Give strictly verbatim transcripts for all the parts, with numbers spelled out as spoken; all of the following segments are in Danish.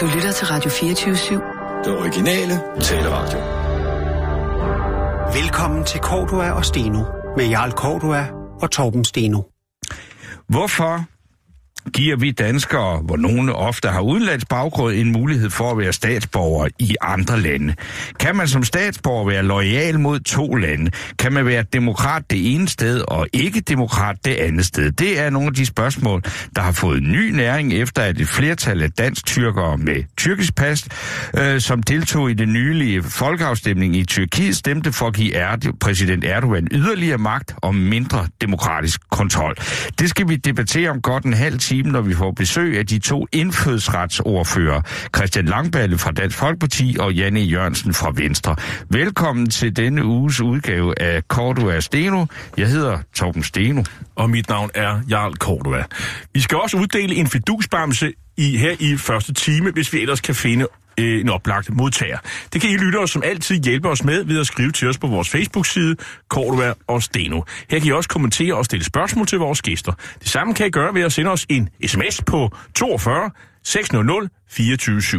Du lytter til Radio fireogtyve syv. Det originale taleradio. Velkommen til Cordua og Steno med Jarl Cordua og Torben Steno. Hvorfor giver vi danskere, hvor nogle ofte har udenlandsk baggrund, en mulighed for at være statsborger i andre lande? Kan man som statsborger være loyal mod to lande? Kan man være demokrat det ene sted og ikke demokrat det andet sted? Det er nogle af de spørgsmål, der har fået ny næring efter, at et flertal af dansk-tyrkere med tyrkisk pas, øh, som deltog i den nylige folkeafstemning i Tyrkiet, stemte for at give Erdo- præsident Erdogan yderligere magt og mindre demokratisk kontrol. Det skal vi debattere om godt en halv time, når vi får besøg af de to indfødsretsordfører, Christian Langballe fra Dansk Folkeparti og Janne Jørgensen fra Venstre. Velkommen til denne uges udgave af Cordua Steno. Jeg hedder Torben Steno. Og mit navn er Jarl Cordua. Vi skal også uddele en fidusbamse i, her i første time, hvis vi ellers kan finde øh, en oplagt modtager. Det kan I lyttere som altid hjælpe os med ved at skrive til os på vores Facebook-side, Cordua og Steno. Her kan I også kommentere og stille spørgsmål til vores gæster. Det samme kan I gøre ved at sende os en sms på toogfyrre seks nul nul fireogtyve syv.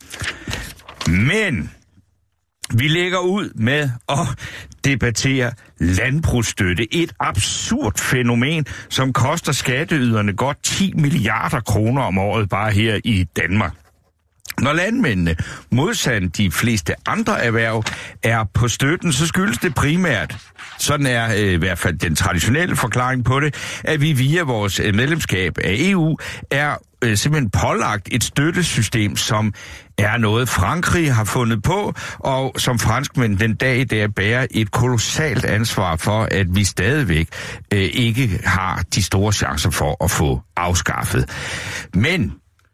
Men vi lægger ud med at debattere landbrugsstøtte. Et absurd fænomen, som koster skatteyderne godt ti milliarder kroner om året bare her i Danmark. Når landmændene, modsat de fleste andre erhverv, er på støtten, så skyldes det primært, sådan er øh, i hvert fald den traditionelle forklaring på det, at vi via vores øh, medlemskab af E U er øh, simpelthen pålagt et støttesystem, som er noget Frankrig har fundet på, og som franskmænd den dag i dag bærer et kolossalt ansvar for, at vi stadigvæk øh, ikke har de store chancer for at få afskaffet. Men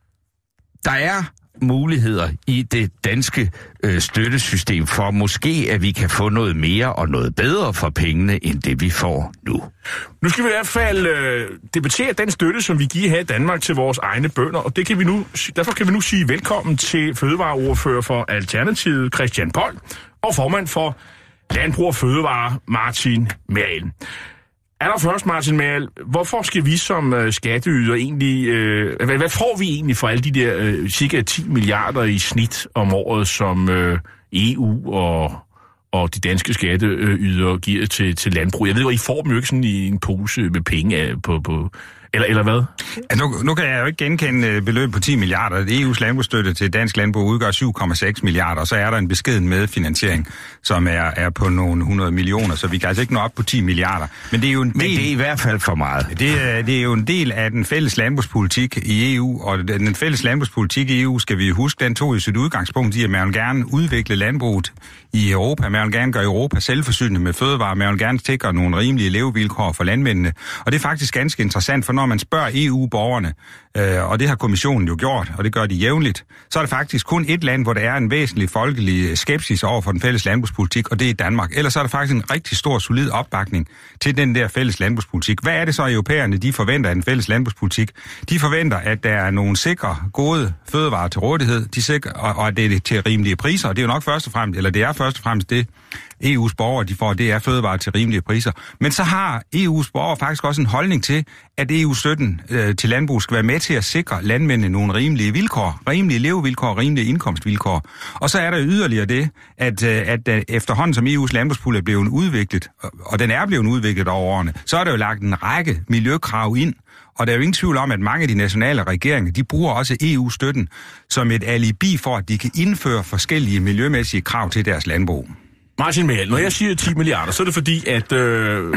der er muligheder i det danske øh, støttesystem for måske, at vi kan få noget mere og noget bedre for pengene, end det vi får nu. Nu skal vi i hvert fald øh, debattere den støtte, som vi giver her i Danmark til vores egne bønder, og det kan vi nu, derfor kan vi nu sige velkommen til fødevareordfører for Alternativet, Christian Poll, og formand for Landbrug og Fødevare, Martin Merrild. Allerførst, Martin Merrild, hvorfor skal vi som øh, skatteyder egentlig, øh, hvad, hvad får vi egentlig for alle de der øh, cirka ti milliarder i snit om året, som øh, E U og, og de danske skatteyder giver til, til landbrug? Jeg ved jo, I får dem jo ikke sådan i en pose med penge på, på eller, eller hvad? Ja, nu, nu kan jeg jo ikke genkende beløb på ti milliarder. E U's landbrugsstøtte til dansk landbrug udgør syv komma seks milliarder, og så er der en beskeden medfinansiering, som er, er på nogle hundrede millioner, så vi kan altså ikke nå op på ti milliarder. Men det er jo en del, Men det er i hvert fald for meget. Det er, det er jo en del af den fælles landbrugspolitik i E U, og den fælles landbrugspolitik i E U, skal vi huske, den tog i sit udgangspunkt i, at man vil gerne udvikle landbruget i Europa. Man vil gerne gøre Europa selvforsynende med fødevarer. Man vil gerne sikre nogle rimelige levevilkår for landmændene. Og det er faktisk ganske interessant, for når man spørger E U-borgerne, øh, og det har kommissionen jo gjort, og det gør de jævnligt, så er det faktisk kun et land, hvor der er en væsentlig folkelig skepsis over for den fælles landbrugspolitik, og det er Danmark. Ellers er der faktisk en rigtig stor, solid opbakning til den der fælles landbrugspolitik. Hvad er det så, europæerne de forventer af den fælles landbrugspolitik? De forventer, at der er nogle sikre, gode fødevarer til rådighed, de sikre, og, og at det er til rimelige priser, og det er jo nok først og fremmest, eller det er først og fremmest det, E U's borgere, de får, det er fødevarer til rimelige priser. Men så har E U's borgere faktisk også en holdning til, at E U-støtten øh, til landbrug skal være med til at sikre landmændene nogle rimelige vilkår, rimelige levevilkår, rimelige indkomstvilkår. Og så er der yderligere det, at, øh, at øh, efterhånden som E U's landbrugspulje er blevet udviklet, og den er blevet udviklet over årene, så er der jo lagt en række miljøkrav ind. Og der er jo ingen tvivl om, at mange af de nationale regeringer, de bruger også E U-støtten som et alibi for, at de kan indføre forskellige miljømæssige krav til deres landbrug. Martin Merrild, når jeg siger ti milliarder, så er det fordi, at øh,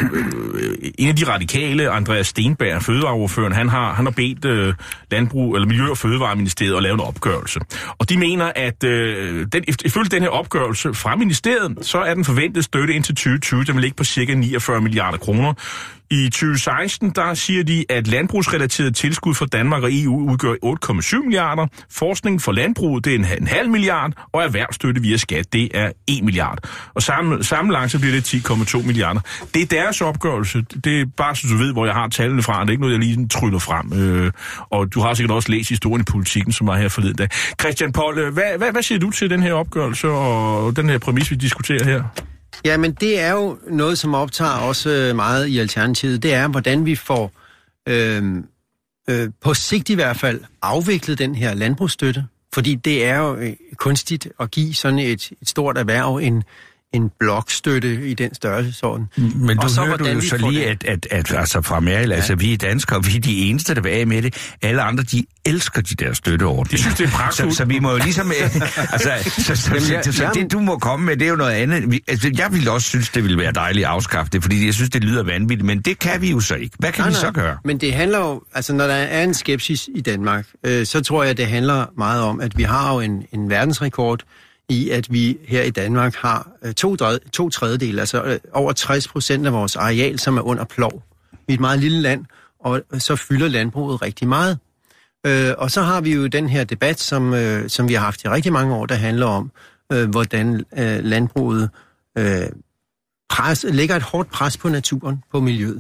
en af de radikale, Andreas Steenberg, fødevareordføreren, han har, han har bedt øh, Landbrug, eller Miljø- og Fødevareministeriet at lave en opgørelse. Og de mener, at øh, den, ifølge den her opgørelse fra ministeriet, så er den forventede støtte indtil tyve tyve, der vil ligge på cirka niogfyrre milliarder kroner. I tyve seksten, der siger de, at landbrugsrelateret tilskud fra Danmark og E U udgør otte komma syv milliarder. Forskning for landbruget, det er en, en halv milliard, og erhvervsstøtte via skat, det er en milliard. Og sammen, sammenlagt så bliver det ti komma to milliarder. Det er deres opgørelse. Det er bare så du ved, hvor jeg har tallene fra. Det er ikke noget, jeg lige tryller frem. Øh, og du har sikkert også læst historien i Politikken, som var her forleden dag. Christian Poll, hvad, hvad, hvad siger du til den her opgørelse og den her præmis, vi diskuterer her? Ja, men det er jo noget, som optager også meget i Alternativet. Det er, hvordan vi får, øh, øh, på sigt i hvert fald, afviklet den her landbrugsstøtte. Fordi det er jo kunstigt at give sådan et, et stort erhverv en, en blokstøtte i den størrelsesorden. Men du så, hører du jo så lige, at, at, at altså fra Merrild, ja. altså vi er danskere, vi er de eneste, der vil af med det. Alle andre, de elsker de der støtteordninger. De synes, det er pragtfuldt. Så, så vi må jo ligesom... altså, så, så, så, så, så det, du må komme med, det er jo noget andet. Vi, altså, jeg ville også synes, det ville være dejligt at afskaffe det, fordi jeg synes, det lyder vanvittigt, men det kan vi jo så ikke. Hvad kan nej, vi så gøre? Men det handler jo... Altså, når der er en skepsis i Danmark, øh, så tror jeg, det handler meget om, at vi har jo en, en verdensrekord i, at vi her i Danmark har to, to tredjedel, altså over tres procent af vores areal, som er under plov. Vi er et meget lille land, og så fylder landbruget rigtig meget. Øh, og så har vi jo den her debat, som, øh, som vi har haft i rigtig mange år, der handler om, øh, hvordan øh, landbruget øh, pres, lægger et hårdt pres på naturen, på miljøet.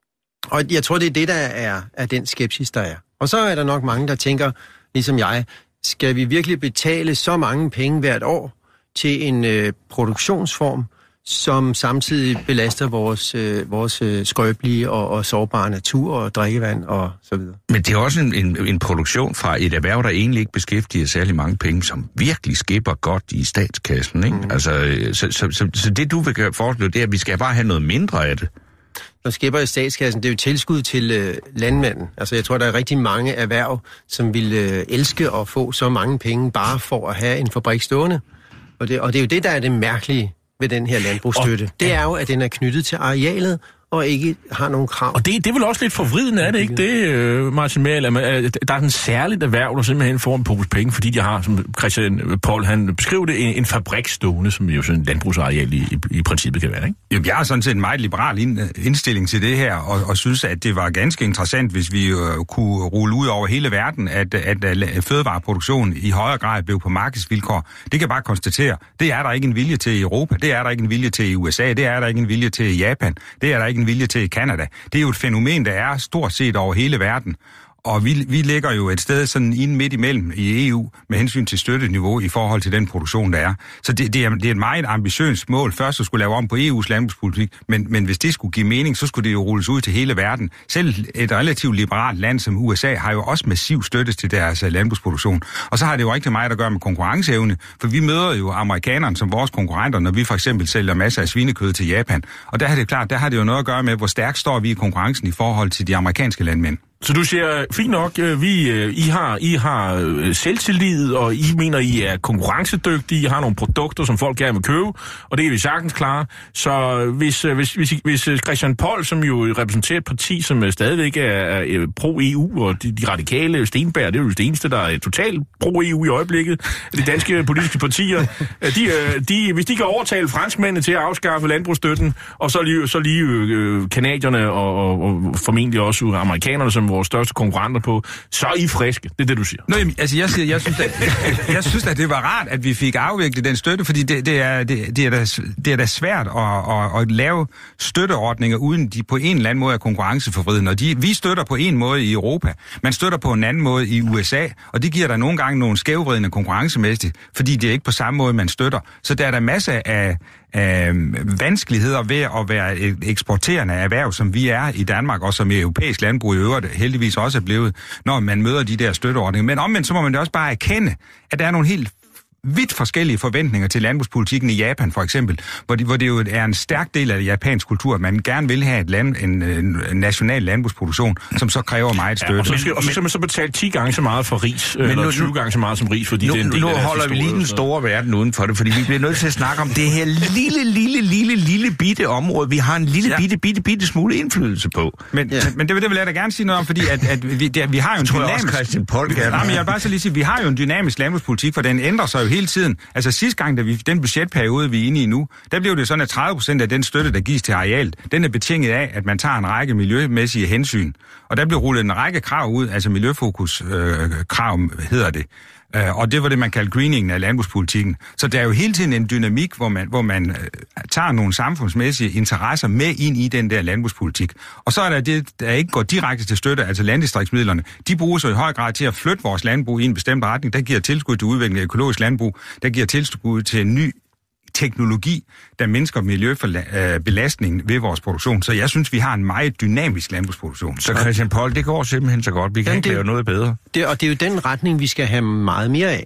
Og jeg tror, det er det, der er, er den skepsis, der er. Og så er der nok mange, der tænker, ligesom jeg, skal vi virkelig betale så mange penge hvert år til en øh, produktionsform, som samtidig belaster vores, øh, vores øh, skrøbelige og, og sårbare natur og drikkevand og så videre. Men det er også en, en, en produktion fra et erhverv, der egentlig ikke beskæftiger særlig mange penge, som virkelig skipper godt i statskassen, ikke? Mm. Altså, så, så, så, så det du vil foreslå, det er, at vi skal bare have noget mindre af det. Når skipper i statskassen, det er jo tilskud til øh, landmanden. Altså jeg tror, der er rigtig mange erhverv, som vil øh, elske at få så mange penge bare for at have en fabrik stående. Og det, og det er jo det, der er det mærkelige ved den her landbrugsstøtte. Og, det er jo, at den er knyttet til arealet, og ikke har nogen krav. Og det, det er vel også lidt forvridende, er det ikke det, Martin Merrild? Der er en særligt erhverv, der simpelthen får en pose penge, fordi de har, som Christian Poll, han beskrev det, en, en fabrik stående, som jo sådan en landbrugsareal i, i, i princippet kan være, ikke? Jamen, jeg har sådan set en meget liberal indstilling til det her, og, og synes, at det var ganske interessant, hvis vi uh, kunne rulle ud over hele verden, at, at, at fødevareproduktionen i højere grad blev på markedsvilkår. Det kan jeg bare konstatere. Det er der ikke en vilje til i Europa, det er der ikke en vilje til i U S A, det er der ikke en vilje til i Japan, det er der ikke en vilje til i Canada. Det er jo et fænomen, der er stort set over hele verden. Og vi, vi ligger jo et sted sådan inde midt imellem i E U med hensyn til støtteniveau i forhold til den produktion, der er. Så det, det, er, det er et meget ambitiøst mål først at skulle lave om på E U's landbrugspolitik, men, men hvis det skulle give mening, så skulle det jo rulles ud til hele verden. Selv et relativt liberalt land som U S A har jo også massiv støtte til deres landbrugsproduktion. Og så har det jo rigtig meget at gøre med konkurrenceevne, for vi møder jo amerikanerne som vores konkurrenter, når vi for eksempel sælger masser af svinekød til Japan. Og der er det klart, der har det jo noget at gøre med, hvor stærkt står vi i konkurrencen i forhold til de amerikanske landmænd. Så du siger, fint nok, vi, I har, I har selvtillid, og I mener, I er konkurrencedygtige, I har nogle produkter, som folk gerne vil købe, og det kan vi sagtens klare. Så hvis, hvis, hvis, hvis Christian Poll, som jo repræsenterer et parti, som stadigvæk er, er pro-E U, og de, de radikale Steenberg, det er jo det eneste, der er totalt pro-E U i øjeblikket, de danske politiske partier, de, de, hvis de kan overtale franskmændene til at afskaffe landbrugsstøtten, og så lige, så lige øh, kanadierne og, og, og formentlig også amerikanerne, som vores største konkurrenter på, så er I friske. Det er det, du siger. Nå, jamen, altså, jeg, siger, jeg, synes, at, jeg synes, at det var rart, at vi fik afviklet den støtte, fordi det, det, er, det, det, er, da, det er da svært at, at, at lave støtteordninger, uden de på en eller anden måde er konkurrenceforvridende. Og de, vi støtter på en måde i Europa, man støtter på en anden måde i U S A, og det giver der nogle gange nogle skævvridende konkurrencemæssigt, fordi det er ikke på samme måde, man støtter. Så der er der masser af af vanskeligheder ved at være et eksporterende erhverv, som vi er i Danmark, og som i europæisk landbrug i øvrigt heldigvis også er blevet, når man møder de der støtteordninger. Men omvendt så må man det også bare erkende, at der er nogle helt vidt forskellige forventninger til landbrugspolitikken i Japan for eksempel, hvor, de, hvor det jo er en stærk del af det japanske kultur, at man gerne vil have et land, en, en national landbrugsproduktion, som så kræver meget støtte. Ja, og, så skal, og så skal man så betale ti gange så meget for ris, men eller nu, tyve gange så meget som ris, fordi nu, det er en del nu af deres holder vi lige den store verden uden for det, fordi vi bliver nødt til at snakke om det her lille, lille, lille, lille bitte område, vi har en lille, ja. bitte, bitte, bitte smule indflydelse på. Men, ja. men det, det vil jeg da gerne sige noget om, fordi at, at vi, det, vi har jo en dynamisk... Christian Poll kan. Nej, men jeg vil bare så lige sige, vi har jo en dynamisk landbrugspolitik, for den ændrer sig jo hele tiden. Altså sidste gang, da vi den budgetperiode, vi er inde i nu, der blev det sådan, at tredive procent af den støtte, der gives til arealet, den er betinget af, at man tager en række miljømæssige hensyn. Og der blev rullet en række krav ud, altså miljøfokus-krav øh, hedder det. Uh, og det var det, man kaldte greeningen af landbrugspolitikken. Så der er jo hele tiden en dynamik, hvor man, hvor man uh, tager nogle samfundsmæssige interesser med ind i den der landbrugspolitik. Og så er der det, der ikke går direkte til støtte, altså landdistriktsmidlerne. De bruges jo i høj grad til at flytte vores landbrug i en bestemt retning. Der giver tilskud til udvikling af økologisk landbrug. Der giver tilskud til en ny teknologi, der mindsker miljøbelastningen ved vores produktion. Så jeg synes, vi har en meget dynamisk landbrugsproduktion. Så Christian Poll, det går simpelthen så godt. Vi kan Jamen, ikke det, lave noget bedre. Det, og det er jo den retning, vi skal have meget mere af.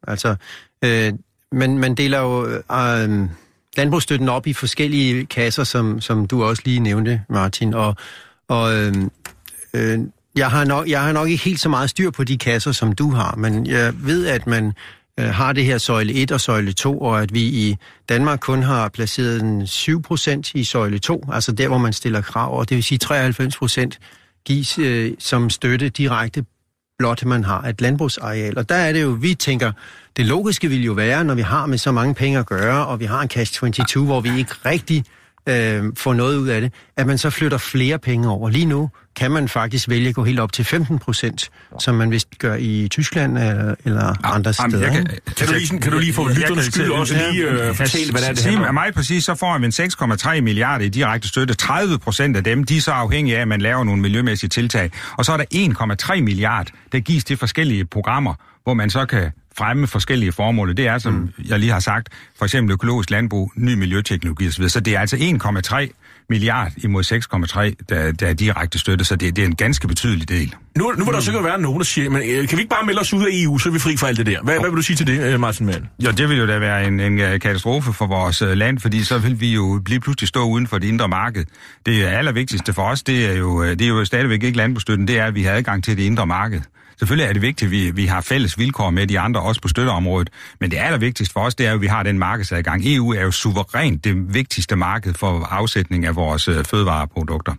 Altså, øh, man, man deler jo øh, landbrugsstøtten op i forskellige kasser, som, som du også lige nævnte, Martin, og, og øh, øh, jeg, har nok, jeg har nok ikke helt så meget styr på de kasser, som du har, men jeg ved, at man øh, har det her søjle et og søjle to, og at vi i Danmark kun har placeret en syv procent i søjle to, altså der, hvor man stiller krav, og det vil sige treoghalvfems procent gives øh, som støtte direkte, blot man har et landbrugsareal. Og der er det jo, vi tænker, det logiske vil jo være, når vi har med så mange penge at gøre, og vi har en cash toogtyve, hvor vi ikke rigtig øh, får noget ud af det, at man så flytter flere penge over. Lige nu kan man faktisk vælge at gå helt op til femten procent, som man vist gør i Tyskland eller, eller ja, andre steder. Kan, kan, du lige, kan du lige få lytternes skyld også lige øh, fortælle, hvad det er, det handler om? Mig præcis, så får vi en seks komma tre milliarder i direkte støtte. tredive procent af dem, de er så afhængige af, at man laver nogle miljømæssige tiltag. Og så er der en komma tre milliarder, der gives til forskellige programmer, hvor man så kan fremme forskellige formål. Det er, som mm. jeg lige har sagt, for eksempel økologisk landbrug, ny miljøteknologi osv. Så det er altså en komma tre milliard imod seks komma tre, der, der er direkte støtte, så det, det er en ganske betydelig del. Nu, nu vil der sikkert være nogen, der siger, men kan vi ikke bare melde os ud af E U, så er vi fri for alt det der? Hvad, hvad vil du sige til det, Martin Mann? Jo, det vil jo da være en, en katastrofe for vores land, fordi så vil vi jo lige pludselig stå uden for det indre marked. Det allervigtigste for os, det er jo, det er jo stadigvæk ikke landbrugsstøtten, det er, at vi har adgang til det indre marked. Selvfølgelig er det vigtigt, at vi, vi har fælles vilkår med de andre, også på støtteområdet. Men det allervigtigste for os, det er, at vi har den markedsadgang. E U er jo suverænt det vigtigste marked for afsætning af vores øh, fødevareprodukter.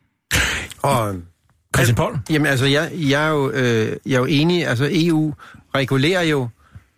Og Christian Poll? Jamen altså, jeg, jeg, er jo, øh, jeg er jo enig. Altså, E U regulerer jo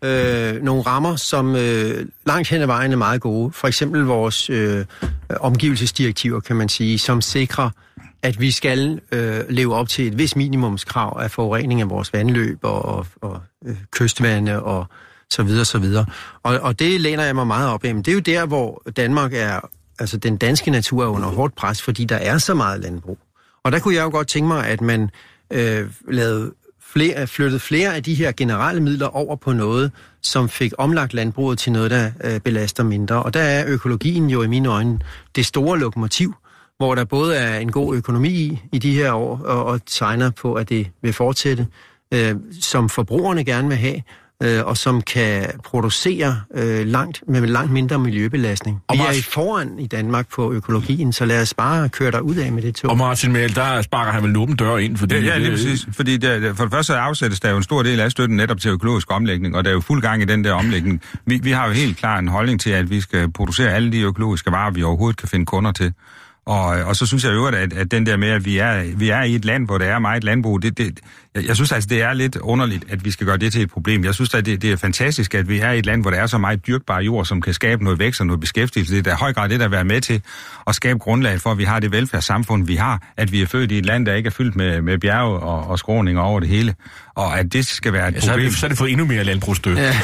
øh, nogle rammer, som øh, langt hen ad vejen er meget gode. For eksempel vores øh, omgivelsesdirektiver, kan man sige, som sikrer, at vi skal øh, leve op til et vis minimumskrav af forurening af vores vandløb og, og, og øh, kystvande og så videre, så videre. Og, og det læner jeg mig meget op af. Men det er jo der, hvor Danmark er, altså den danske natur er under hårdt pres, fordi der er så meget landbrug. Og der kunne jeg jo godt tænke mig, at man øh, lavede flere, flyttede flere af de her generelle midler over på noget, som fik omlagt landbruget til noget, der øh, belaster mindre. Og der er økologien jo i mine øjne det store lokomotiv, hvor der både er en god økonomi i, i de her år, og, og tegner på, at det vil fortsætte, øh, som forbrugerne gerne vil have, øh, og som kan producere øh, langt med langt mindre miljøbelastning. Vi er i foran i Danmark på økologien, så lad os bare køre der ud af med det tog. Og Martin Mehl, der sparker han vel en åben dør ind, fordi... Ja, ja lige præcis. Fordi der, for det første afsættes der jo en stor del af støtten netop til økologisk omlægning, og der er jo fuld gang i den der omlægning. Vi, vi har jo helt klart en holdning til, at vi skal producere alle de økologiske varer, vi overhovedet kan finde kunder til. Og, og så synes jeg jo, at, at den der med, at vi er, vi er i et land, hvor der er meget landbrug, det, det, jeg, jeg synes altså, det er lidt underligt, at vi skal gøre det til et problem. Jeg synes, at det, det er fantastisk, at vi er i et land, hvor der er så meget dyrkbar jord, som kan skabe noget vækst og noget beskæftigelse. Det er i høj grad det, der er med til at skabe grundlag for, at vi har det velfærdssamfund, vi har. At vi er født i et land, der ikke er fyldt med, med bjerge og, og skråninger over det hele. Og at det skal være et ja, problem. Så, så er det fået endnu mere landbrugsstøtte. Ja.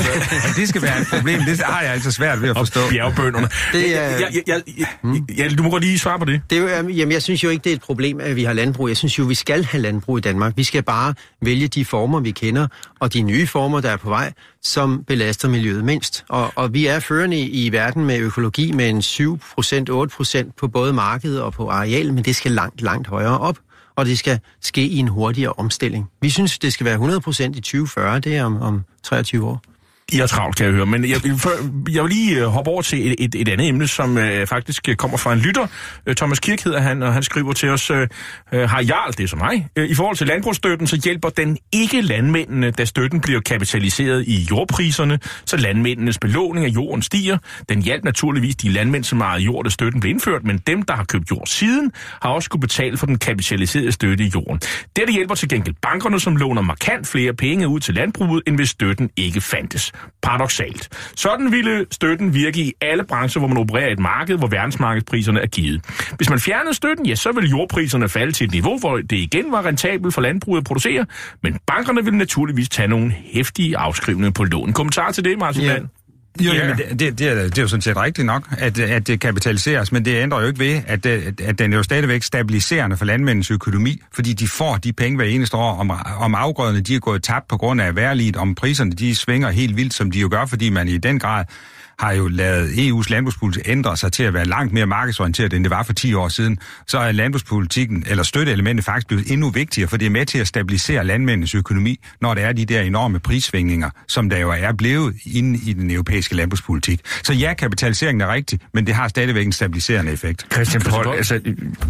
At det skal være et problem, det har jeg altså svært ved at forstå. Og bjergbønderne. Det er... Ja, ja, ja, ja, ja, du må godt lige svare på det. Det er jo, jamen, jeg synes jo ikke, det er et problem, at vi har landbrug. Jeg synes jo, vi skal have landbrug i Danmark. Vi skal bare vælge de former, vi kender, og de nye former, der er på vej, som belaster miljøet mindst. Og, og vi er førende i, i verden med økologi med en syv procent, otte procent på både markedet og på areal, men det skal langt, langt højere op, og det skal ske i en hurtigere omstilling. Vi synes, det skal være hundrede procent i tyve fyrre, det er om, om treogtyve år. I er travlt, kan jeg høre, men jeg, jeg vil lige hoppe over til et, et, et andet emne, som øh, faktisk kommer fra en lytter. Thomas Kirk hedder han, og han skriver til os, øh, har Jarl, det er som mig, øh, i forhold til landbrugsstøtten, så hjælper den ikke landmændene, da støtten bliver kapitaliseret i jordpriserne, så landmændenes belåning af jorden stiger. Den hjalp naturligvis de landmænd, som ejede jord, da støtten blev indført, men dem, der har købt jord siden, har også skulle betale for den kapitaliserede støtte i jorden. Dette hjælper til gengæld bankerne, som låner markant flere penge ud til landbruget, end hvis støtten ikke fandtes. Paradoksalt. Sådan ville støtten virke i alle brancher, hvor man opererer i et marked, hvor verdensmarkedspriserne er givet. Hvis man fjernede støtten, ja, så ville jordpriserne falde til et niveau, hvor det igen var rentabelt for landbruget at producere, men bankerne ville naturligvis tage nogle heftige afskrivninger på lån. Kommentar til det, Martin Mann? Jo, ja. det, det, det, er, det er jo sådan set rigtigt nok, at, at det kapitaliseres, men det ændrer jo ikke ved, at, at den er jo stadigvæk stabiliserende for landmændens økonomi, fordi de får de penge hver eneste år, om, om afgrøderne de er gået tabt på grund af vejrliget, om priserne de svinger helt vildt, som de jo gør, fordi man i den grad har jo lavet E U's landbrugspolitik ændre sig til at være langt mere markedsorienteret, end det var for ti år siden. Så er landbrugspolitikken, eller støtteelementet, faktisk blevet endnu vigtigere, for det er med til at stabilisere landmændenes økonomi, når der er de der enorme prissvingninger, som der jo er blevet inde i den europæiske landbrugspolitik. Så ja, kapitaliseringen er rigtig, men det har stadigvæk en stabiliserende effekt. Christian Poll, altså...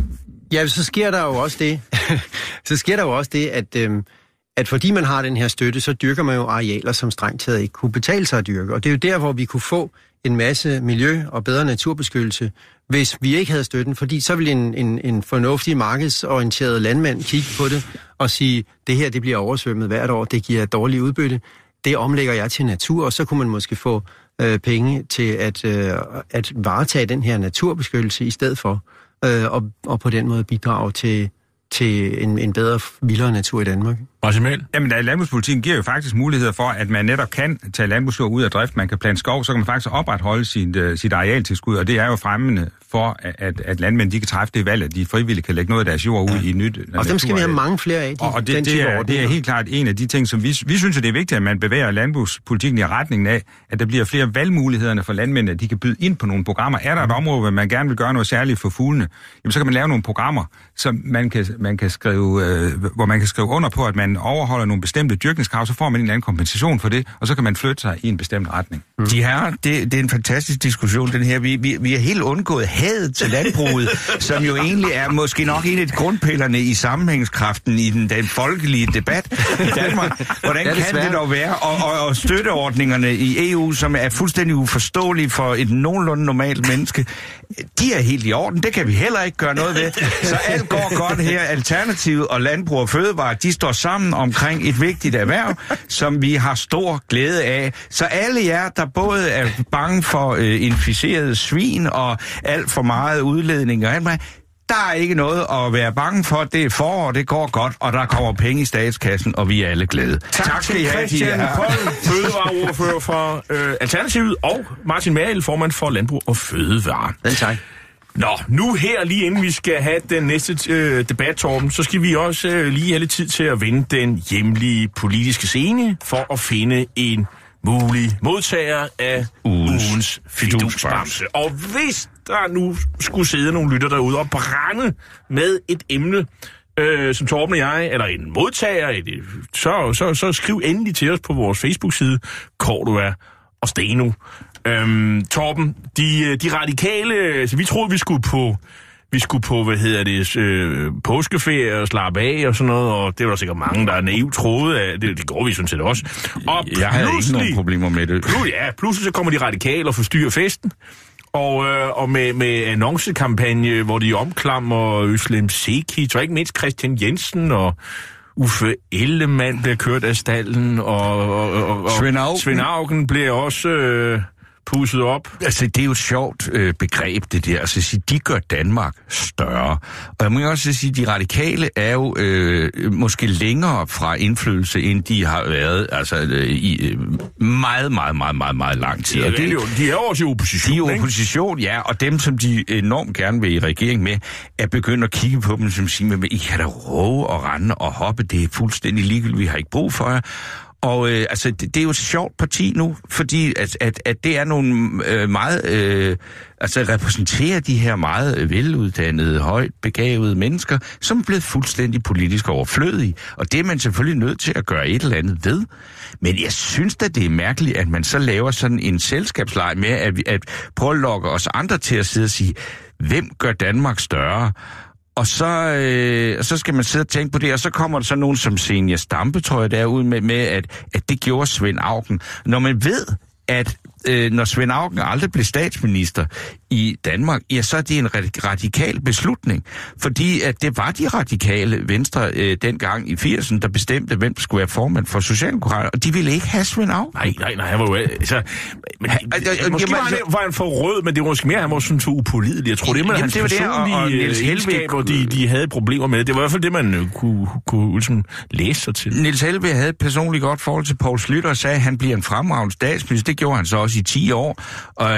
Ja, så sker der jo også det, så sker der jo også det, at, øhm, at fordi man har den her støtte, så dyrker man jo arealer, som strengt taget ikke kunne betale sig at dyrke. Og det er jo der, hvor vi kunne få en masse miljø og bedre naturbeskyttelse, hvis vi ikke havde støtten. Fordi så ville en, en, en fornuftig markedsorienteret landmand kigge på det og sige, det her det bliver oversvømmet hvert år, det giver dårlig udbytte. Det omlægger jeg til natur, og så kunne man måske få øh, penge til at, øh, at varetage den her naturbeskyttelse i stedet for. Øh, og, og på den måde bidrage til, til en, en bedre, vildere natur i Danmark. Martin? Jamen, landbrugspolitikken giver jo faktisk muligheder for, at man netop kan tage landbrugsjord ud af drift, man kan plante skov, så kan man faktisk opretholde sit, uh, sit arealtilskud, og det er jo fremmende for, at, at landmænd de kan træffe det valg, at de frivilligt kan lægge noget af deres jord ud ja. i nyt. Og dem skal vi have mange flere af. De, og det, det, er, det er helt klart en af de ting, som vi, vi synes, at det er vigtigt, at man bevæger landbrugspolitikken i retningen af, at der bliver flere valgmulighederne for landmændene, at de kan byde ind på nogle programmer. Er der et område, hvor man gerne vil gøre noget særligt for fuglene, jamen, så kan man lave nogle programmer, som man kan, man kan skrive, øh, hvor man kan skrive under på, at man overholder nogle bestemte dyrkningskrav, så får man en eller anden kompensation for det, og så kan man flytte sig i en bestemt retning. Mm. De her, det, det er en fantastisk diskussion, den her. Vi, vi, vi har helt undgået hadet til landbruget, som jo egentlig er måske nok en af de grundpillerne i sammenhængskraften i den, den folkelige debat i Danmark. Hvordan det kan svært. det dog være? Og, og, og støtteordningerne i E U, som er fuldstændig uforståelige for et nogenlunde normalt menneske, de er helt i orden. Det kan vi heller ikke gøre noget ved. Så alt går godt her. Alternativet og Landbrug og Fødevare, de står sammen omkring et vigtigt erhverv, som vi har stor glæde af. Så alle jer, der både er bange for øh, inficerede svin og alt for meget udledning og alt meget, der er ikke noget at være bange for. Det er forår, det går godt, og der kommer penge i statskassen, og vi er alle glade. Tak, tak til Christian Poll, fødevareordfører for øh, Alternativet, og Martin Merrild, formand for Landbrug og Fødevare. Den tak. Nå, nu her, lige inden vi skal have den næste øh, debat, Torben, så skal vi også øh, lige have lidt tid til at vende den hjemlige politiske scene, for at finde en mulig modtager af ugens, ugens fidusbamse. Og hvis der nu skulle sidde nogle lytter derude og brænde med et emne, øh, som Torben og jeg, eller en modtager, et, så, så, så skriv endelig til os på vores Facebook-side, Cordua og Steno. Øhm, Torben, de, de radikale, altså vi troede, vi skulle på, vi skulle på, hvad hedder det, øh, påskeferie og slappe af og sådan noget, og det var der sikkert mange, der er naivt troede af, det, det går vi sådan set også. Og jeg havde ikke nogen problemer med det. Plus, ja, pludselig så kommer de radikale og forstyrrer festen, og, øh, og med, med annoncekampagne, hvor de omklammer Øslem Sekic, og ikke mindst Christian Jensen og Uffe Ellemann bliver kørt af stallen, og, og, og, og Svend Auken. Svend Auken bliver også øh, pusset op. Altså, det er jo et sjovt øh, begreb, det der. Altså, de gør Danmark større. Og jeg må også sige, at de radikale er jo øh, måske længere fra indflydelse, end de har været altså, øh, i øh, meget, meget, meget, meget, meget lang tid. Ja, det er jo, de er også i opposition, De er i opposition, ja, og dem, som de enormt gerne vil i regering med, er begyndt at kigge på dem, som siger, men I kan da råbe og rende og hoppe, det er fuldstændig ligegyldigt, vi har ikke brug for jer. Og øh, altså, det, det er jo et sjovt parti nu, fordi at, at, at det er nogle øh, meget, øh, altså repræsenterer de her meget veluddannede, højt begavede mennesker, som er blevet fuldstændig politisk overflødige. Og det er man selvfølgelig nødt til at gøre et eller andet ved. Men jeg synes da, det er mærkeligt, at man så laver sådan en selskabsleg med, at, vi, at prøve at lokke os andre til at sidde og sige, hvem gør Danmark større? Og så, øh, så skal man sidde og tænke på det, og så kommer der så nogen som Zenia Stampe, tror jeg, derud med, med at, at det gjorde Svend Auken. Når man ved, at øh, når Svend Auken aldrig blev statsminister i Danmark, ja, så er det en radikal beslutning. Fordi at det var de radikale Venstre øh, dengang i firserne, der bestemte, hvem der skulle være formand for Socialdemokraterne, og de ville ikke have Svend Auken. Nej, nej, nej, han var jo... Altså, men, han, altså, måske jamen, var, han, var han for rød, men det var måske mere, han var sådan så upålidelig. Jeg tror, det er hans personlige egenskaber, de, de havde problemer med. Det var i hvert fald det, man øh, kunne, kunne ligesom læse sig til. Niels Helveg havde et personligt godt forhold til Poul Schlüter og sagde, at han bliver en fremragende statsminister. Det gjorde han så også i ti år. Og,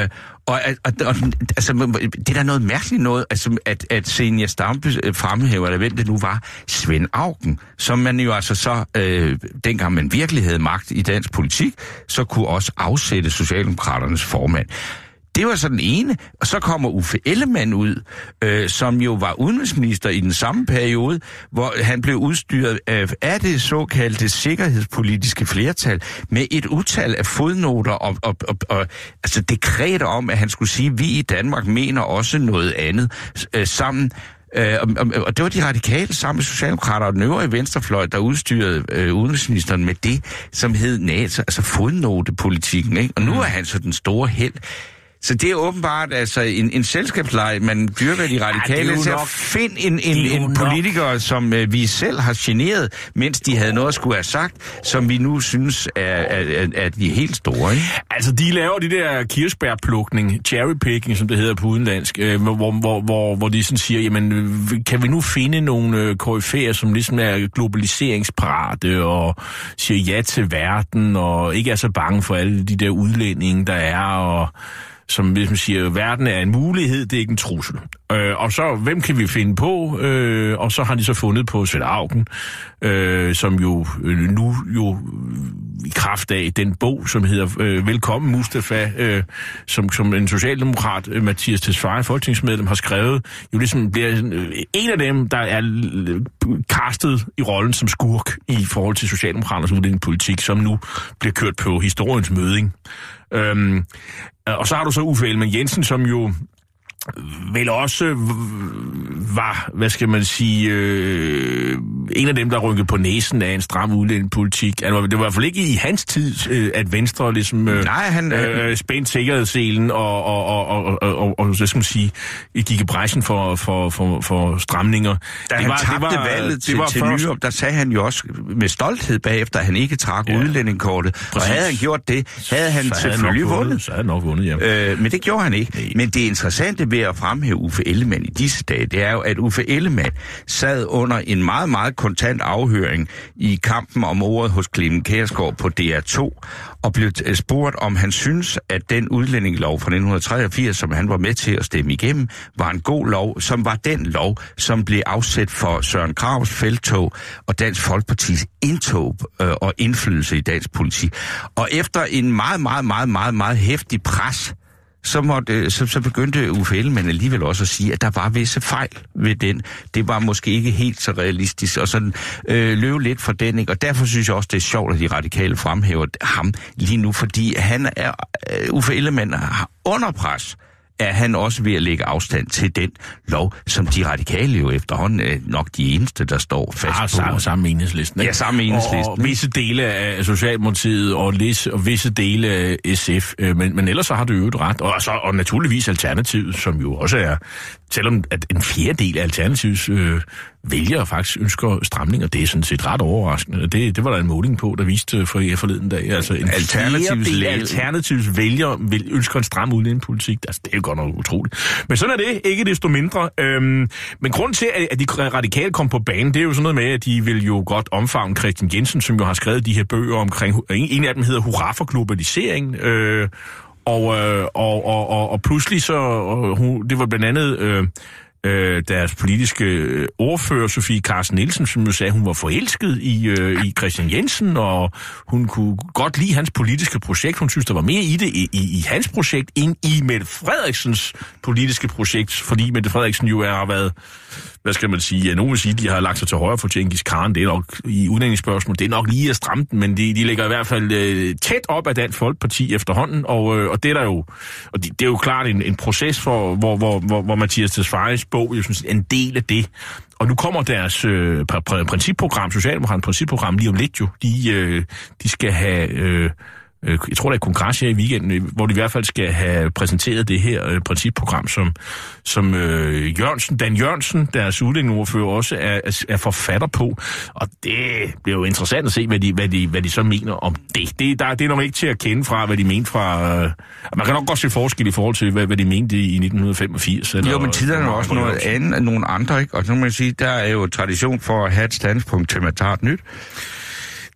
Og, og, og altså, det er da noget mærkeligt noget, altså, at, at Zenia Stampe fremhæver, eller hvem det nu var, Svend Auken, som man jo altså så, øh, dengang man virkelig havde magt i dansk politik, så kunne også afsætte Socialdemokraternes formand. Det var så den ene, og så kommer Uffe Ellemann ud, øh, som jo var udenrigsminister i den samme periode, hvor han blev udstyret af, af det såkaldte sikkerhedspolitiske flertal med et utal af fodnoter og, og, og, og altså dekreter om, at han skulle sige, at vi i Danmark mener også noget andet øh, sammen. Øh, og, og, og det var de radikale sammen med Socialdemokrater og den øvrige venstrefløj, der udstyrede øh, udenrigsministeren med det, som hed NATO, altså fodnotepolitikken, ikke? Og nu er han så den store held. Så det er åbenbart altså en, en selskabsleje, man dyrker de radikale til at finde en, en, en politiker, som øh, vi selv har generet, mens de havde noget at skulle have sagt, som vi nu synes er, er, er de helt store. Ikke? Altså, de laver de der kirsebærplukning, cherrypicking, som det hedder på udenlandsk, øh, hvor, hvor, hvor, hvor de sådan siger, jamen, kan vi nu finde nogle øh, koryfæer, som ligesom er globaliseringsparate og siger ja til verden, og ikke er så bange for alle de der udlændinge, der er, og som hvis man siger, verden er en mulighed, det er ikke en trussel. Øh, og så, hvem kan vi finde på? Øh, og så har de så fundet på Svend Auken, øh, som jo øh, nu jo i kraft af den bog, som hedder øh, Velkommen Mustafa, øh, som, som en socialdemokrat, øh, Mathias Tesfaye, folketingsmedlem, har skrevet, jo ligesom bliver øh, en af dem, der er castet i rollen som skurk i forhold til Socialdemokraternes udlændingepolitik, som nu bliver kørt på historiens møding. Øhm, og så har du så Uffe Ellemann Jensen, som jo vel også var, hvad skal man sige, øh, en af dem, der rykkede på næsen af en stram udlændingepolitik. Det var i hvert fald ikke i hans tid, øh, at Venstre ligesom øh, Nej, han, øh, spændte sikkerhedsselen og, og, og, og, og, og, og hvad skal man sige, gik i bræschen for, for, for, for stramninger. Da det han var, tabte det var, valget til, til New York, der sagde han jo også med stolthed bagefter, at han ikke trak ja. udlændingekortet. Præcis. Og havde han gjort det, havde han så selvfølgelig havde vundet. Så havde han nok vundet, ja. Øh, men det gjorde han ikke. Nej. Men det interessante ved at fremhæve Uffe Ellemann i disse dage, det er jo, at Uffe Ellemann sad under en meget, meget kontant afhøring i kampen om ordet hos Clement Kjærsgaard på D R to, og blev spurgt, om han synes, at den udlændingelov fra nitten treogfirs, som han var med til at stemme igennem, var en god lov, som var den lov, som blev afsat for Søren Krags felttog og Dansk Folkepartis indtog øh, og indflydelse i dansk politik. Og efter en meget, meget, meget, meget, meget heftig pres, Så, måtte, så, så begyndte Uffe Ellemann alligevel også at sige, at der var visse fejl ved den. Det var måske ikke helt så realistisk, og sådan øh, løb lidt for den, ikke? Og derfor synes jeg også, det er sjovt, at de radikale fremhæver ham lige nu, fordi han er, øh, Uffe Ellemann har under pres, er han også ved at lægge afstand til den lov, som de radikale jo efterhånden er nok de eneste, der står fast ja, på. Samme, samme enhedslisten. Ja, samme enhedslisten. Og, og visse dele af Socialdemokratiet og, og visse dele af S F. Men, men ellers så har du jo et ret. Og, så, og naturligvis Alternativet, som jo også er, selvom at en fjerdedel af Alternativets øh, vælgere faktisk ønsker stramninger, det er sådan set ret overraskende. Det, det var der en måling på, der viste for forleden dag. Altså en fjerdedel af Alternativets vælgere vil ønsker en stram udlændingepolitik. Altså, det er jo godt nok utroligt. Men sådan er det, ikke desto mindre. Øhm, men grunden til, at de radikale kom på banen, det er jo sådan noget med, at de vil jo godt omfavne Christian Jensen, som jo har skrevet de her bøger omkring, en af dem hedder Hurra for globalisering, øh, og, øh, og, og, og, og pludselig så, og, det var blandt andet øh, øh, deres politiske ordfører, Sofie Carsten Nielsen, som jo sagde, at hun var forelsket i, øh, i Christian Jensen, og hun kunne godt lide hans politiske projekt. Hun synes, der var mere i det i, i, i hans projekt, end i Mette Frederiksens politiske projekt, fordi Mette Frederiksen jo er været, hvad skal man sige, ja, nogen vil sige, at de har lagt sig til højre for Genghis Khan, det er nok i udlændingsspørgsmål, det er nok lige at stramme den, men de, de ligger i hvert fald øh, tæt op af Dansk Folkeparti efterhånden, og, øh, og det er der jo, og de, det er jo klart en, en proces, for, hvor, hvor, hvor, hvor Mathias Tesfayes bog, jeg synes, en del af det. Og nu kommer deres øh, principprogram, Socialdemokraternes principprogram, lige om lidt jo. De, øh, de skal have, øh, jeg tror, der er kongres her i weekenden, hvor de i hvert fald skal have præsenteret det her øh, principprogram, som, som øh, Jørgensen, Dan Jørgensen, deres udlændingeordfører, også er, er, er forfatter på. Og det bliver jo interessant at se, hvad de, hvad de, hvad de så mener om det. Det, der, det er nok ikke til at kende fra, hvad de mente fra... Øh, man kan nok godt se forskel i forhold til, hvad, hvad de mente i nitten femogfirs. Eller, jo, men tidligere er der også noget andet end nogle andre, ikke? Og så må man sige, der er jo tradition for at have et standpunkt til, man tager et nyt.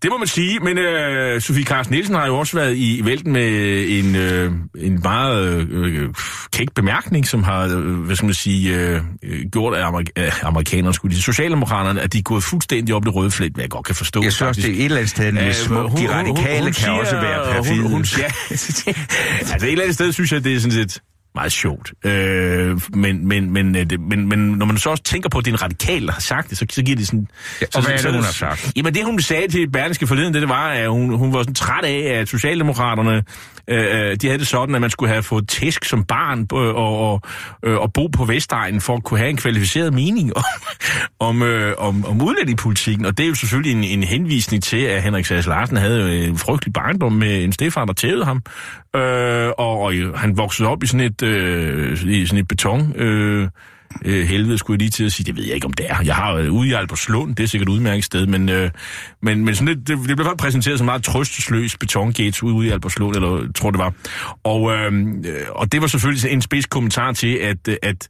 Det må man sige, men øh, Sofie Carsten Nielsen har jo også været i, i vælten med en, øh, en meget øh, kæk bemærkning, som har, øh, hvad skal man sige, øh, gjort af amerik- øh, amerikanerne, skulle de socialdemokraterne, at de er gået fuldstændig op det røde flæt, hvad jeg godt kan forstå. Jeg synes også, det er et eller andet sted med smukt. De radikale hun, hun, hun kan siger, også være perfide. Hun, hun, ja, altså et eller andet sted synes jeg, det er sådan set meget sjovt. Øh, men, men, men, men, men når man så også tænker på, at det er en radikal, der har sagt det, så, så giver det sådan... Ja, og så, hvad er det, hun har sagt? Jamen det, hun sagde til Berlingske forleden, det, det var, at hun, hun var sådan træt af, at socialdemokraterne, øh, de havde det sådan, at man skulle have fået tæsk som barn og, og, og, og bo på Vestegnen for at kunne have en kvalificeret mening om, om, øh, om, om udlændingepolitikken. Og det er jo selvfølgelig en, en henvisning til, at Henrik Sass Larsen havde en frygtelig barndom med en stedfar, der tævede ham. Øh, og, og han voksede op i sådan et, øh, i sådan et beton... Øh, Øh, helvede, skulle jeg lige til at sige, det ved jeg ikke, om det er. Jeg har været ude i Albertslund, det er sikkert et udmærket sted, men, øh, men, men sådan det, det, det blev faktisk præsenteret som meget trøstesløs betongate ude, ude i Albertslund, eller jeg tror det var. Og, øh, og det var selvfølgelig en spids kommentar til, at, at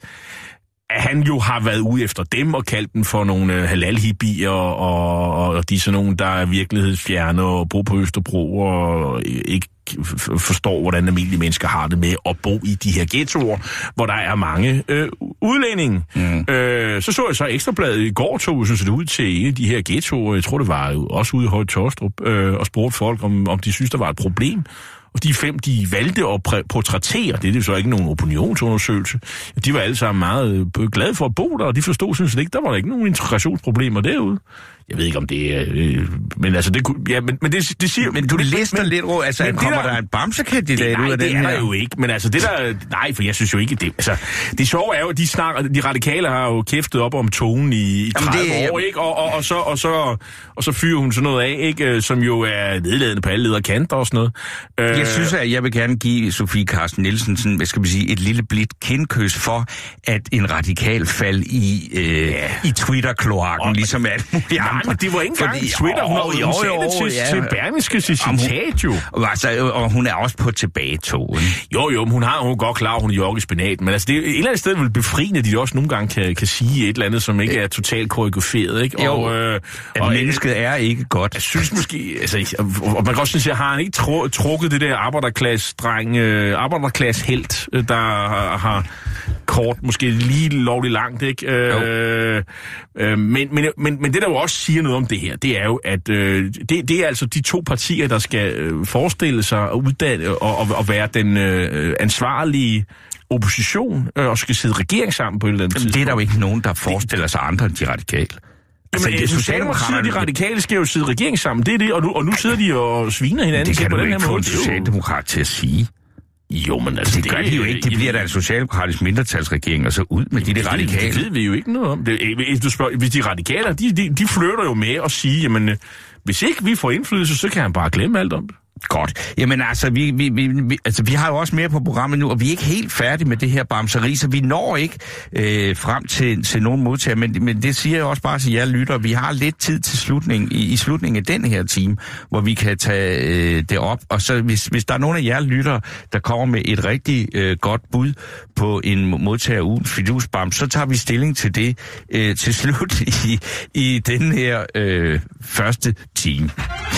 at han jo har været ude efter dem og kaldt dem for nogle øh, halal-hippier, og, og, og de er sådan nogle, der er virkelighedsfjerne og bor på Østerbro og ikke forstår, hvordan almindelige mennesker har det med at bo i de her ghettoer, hvor der er mange øh, udlændinge. Mm. Øh, så så jeg så Ekstrabladet i går, tog sådan set ud til en af de her ghettoer, jeg tror det var også ude i Høje Taastrup, øh, og spurgte folk, om, om de synes, der var et problem. Og de fem, de valgte at portrættere, det er jo så ikke nogen opinionsundersøgelse, de var alle sammen meget glade for at bo der, og de forstod sådan set ikke, der var der ikke nogen integrationsproblemer derude. Jeg ved ikke, om det er... Øh, men altså, det kunne... Ja, men, men det, det siger... Men du det, lister men, lidt, altså, men kommer der, der en bamsekandidat ud af den her? Nej, det er der jo ikke, men altså, det der... Nej, for jeg synes jo ikke, det... Altså, det sjove er jo, at de, snakker, de radikale har jo kæftet op om tonen i, i tredive det, år, ikke? Og, og, og, så, og, så, og så fyrer hun sådan noget af, ikke? Som jo er nedladende på alle leder kanter og sådan noget. Jeg øh, synes, at jeg vil gerne give Sofie Carsten Nielsen sådan, hvad skal man sige, et lille blidt kindkys for, at en radikal fald i, øh, ja. i Twitter-kloakken, ligesom alt muligt. Nej, men det var ikke engang Fordi, Twitter, hun, jo, hun jo, sagde det til, ja. til Berlingske til citat jo. Og, altså, og hun er også på tilbagetog. Jo, jo, men hun har hun er godt klar, hun er jogge i spinaten. Men altså, det er et eller andet sted vel befriende, at de også nogle gange kan, kan sige et eller andet, som ikke er totalt koreograferet, ikke? Jo, og, øh, at og, mennesket er ikke godt. Jeg synes måske, altså, og man kan også synes, at har han ikke tru, trukket det der arbejderklasse-dreng, øh, arbejderklasse-helt, øh, der har, har kort, måske lige lovligt langt, ikke? Øh, øh, men, men, men, men det, der jo også siger noget om det her, det er jo, at øh, det, det er altså de to partier, der skal øh, forestille sig at uddanne og, og, og være den øh, ansvarlige opposition, øh, og skal sidde regering sammen på et eller andet tidspunkt. Det er der jo ikke nogen, der forestiller sig andre end de radikale. Altså, Jamen, Socialdemokraterne, de radikale skal jo sidde regering sammen, det er det, og nu, og nu sidder de og sviner hinanden. Det kan på du den ikke få en socialdemokrat til at sige. Jo, men altså, det, det gør de jo ikke. Det bliver da en socialdemokratisk mindretalsregering, og så ud med de, de radikale. Det ved vi jo ikke noget om. Det, hvis, du spørger, hvis de radikale, de, de, de flytter jo med at sige, jamen, hvis ikke vi får indflydelse, så kan han bare glemme alt om det. Godt. Jamen altså vi, vi, vi, altså, vi har jo også mere på programmet nu, og vi er ikke helt færdige med det her bamseri, så vi når ikke øh, frem til, til nogen modtager, men, men det siger jeg også bare til jer lytter, vi har lidt tid til slutning, i, i slutningen af den her time, hvor vi kan tage øh, det op, og så hvis, hvis der er nogen af jer lytter, der kommer med et rigtig øh, godt bud på en modtager uden fidusbams, så tager vi stilling til det øh, til slut i, i den her øh, første time.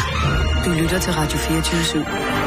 Du lytter til Radio fireogtyve syv.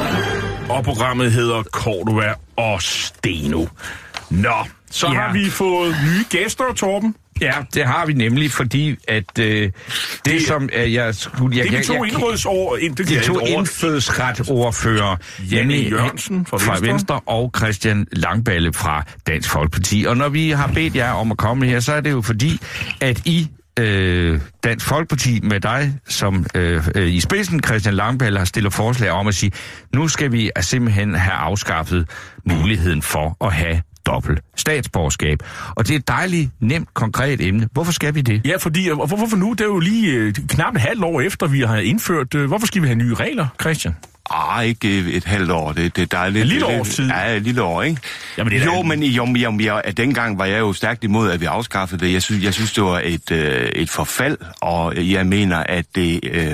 Og programmet hedder Cordua og Steno. Nå, så ja. har vi fået nye gæster, Torben. Ja, det har vi nemlig, fordi at øh, det, det som øh, jeg skulle... Jeg, det er de to indrødsår... De to indfødsretordfører, Janne Jørgensen fra, fra Venstre. Venstre og Christian Langballe fra Dansk Folkeparti. Og når vi har bedt jer om at komme her, så er det jo fordi, at I... Øh, Dansk Folkeparti med dig som øh, øh, i spidsen, Christian Langballe, har stillet forslag om at sige, nu skal vi simpelthen have afskaffet muligheden for at have dobbelt statsborgerskab. Og det er et dejligt, nemt, konkret emne. Hvorfor skal vi det? Ja, fordi, og hvorfor nu? Det er jo lige øh, knap et halvt år efter, vi har indført. Øh, hvorfor skal vi have nye regler, Christian? Ah, ikke et halvt år. Det, det er dejligt. En lille års tid. Ja, et lille år, ikke? Jamen, det jo, men jo, jo, jo, dengang var jeg jo stærkt imod, at vi afskaffede det. Jeg synes, jeg synes det var et, øh, et forfald, og jeg mener, at det, øh,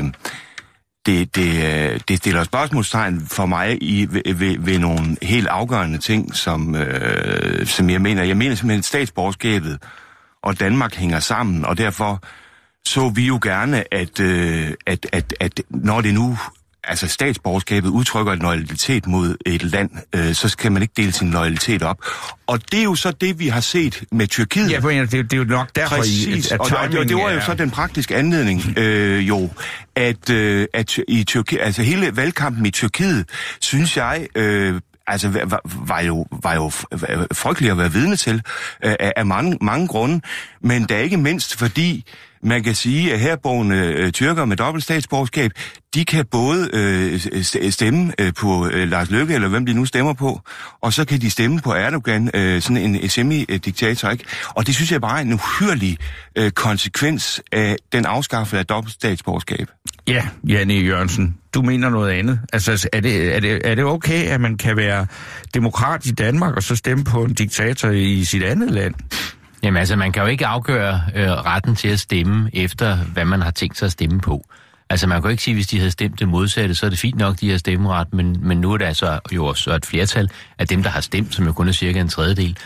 det, det, det stiller spørgsmålstegn for mig i, ved, ved, ved nogle helt afgørende ting, som, øh, som jeg mener. Jeg mener simpelthen, at statsborgerskabet og Danmark hænger sammen, og derfor så vi jo gerne, at, øh, at, at, at når det nu, altså statsborgerskabet udtrykker en loyalitet mod et land, øh, så skal man ikke dele sin loyalitet op. Og det er jo så det, vi har set med Tyrkiet. Ja, det, det er jo nok derfor, Præcis, I, at og, og det, det var jo så den praktiske anledning, øh, jo, at, øh, at i Tyrkiet, altså hele valgkampen i Tyrkiet, synes jeg, øh, altså var, var jo var jo frygteligt at være vidne til øh, af mange mange grunde, men da ikke mindst fordi man kan sige, at herboende øh, tyrkere med dobbelt statsborgerskab, de kan både øh, stemme øh, på øh, Lars Løkke, eller hvem de nu stemmer på, og så kan de stemme på Erdogan, øh, sådan en, en semi-diktator, ikke? Og det synes jeg bare er en uhyrlig øh, konsekvens af den afskaffelse af dobbelt statsborgerskab. Ja, Jan E. Jørgensen, du mener noget andet. Altså, er det, er, det, er det okay, at man kan være demokrat i Danmark, og så stemme på en diktator i sit andet land? Jamen altså, man kan jo ikke afgøre øh, retten til at stemme efter, hvad man har tænkt sig at stemme på. Altså, man kan jo ikke sige, hvis de havde stemt det modsatte, så er det fint nok, de har stemmeret, men, men nu er der altså jo også et flertal af dem, der har stemt, som jo kun er cirka en tredjedel.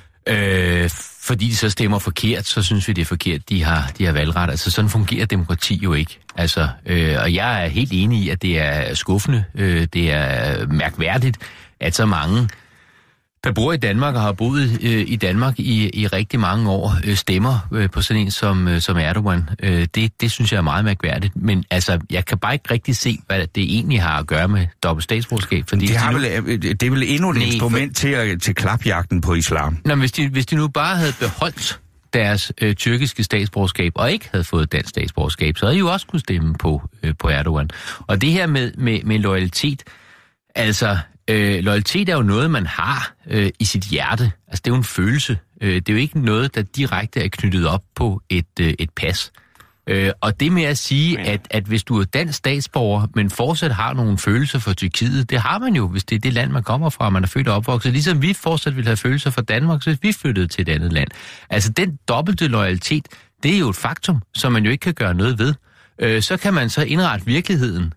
Øh, fordi de så stemmer forkert, så synes vi, det er forkert, de har, de har valgret. Altså, sådan fungerer demokrati jo ikke. Altså, øh, og jeg er helt enig i, at det er skuffende, øh, det er mærkværdigt, at så mange der bor i Danmark og har boet øh, i Danmark i, i rigtig mange år, øh, stemmer øh, på sådan en som, øh, som Erdogan. Øh, det, det synes jeg er meget mærkværdigt. Men altså, jeg kan bare ikke rigtig se, hvad det egentlig har at gøre med dobbelt statsborgerskab. Fordi det, har de nu... vel, det er vel endnu et Nej, instrument for... til, at, til klapjagten på islam. Nå, hvis de, hvis de nu bare havde beholdt deres øh, tyrkiske statsborgerskab og ikke havde fået dansk statsborgerskab, så havde de jo også kunne stemme på, øh, på Erdogan. Og det her med, med, med loyalitet, altså... Øh, loyalitet er jo noget, man har øh, i sit hjerte. Altså, det er jo en følelse. Øh, det er jo ikke noget, der direkte er knyttet op på et, øh, et pas. Øh, og det med at sige, at, at hvis du er dansk statsborger, men fortsat har nogle følelser for Tyrkiet, det har man jo, hvis det er det land, man kommer fra, man er født og opvokset. Ligesom vi fortsat ville have følelser for Danmark, så hvis vi flyttede til et andet land. Altså, den dobbelte loyalitet, det er jo et faktum, som man jo ikke kan gøre noget ved. Øh, så kan man så indrette virkeligheden,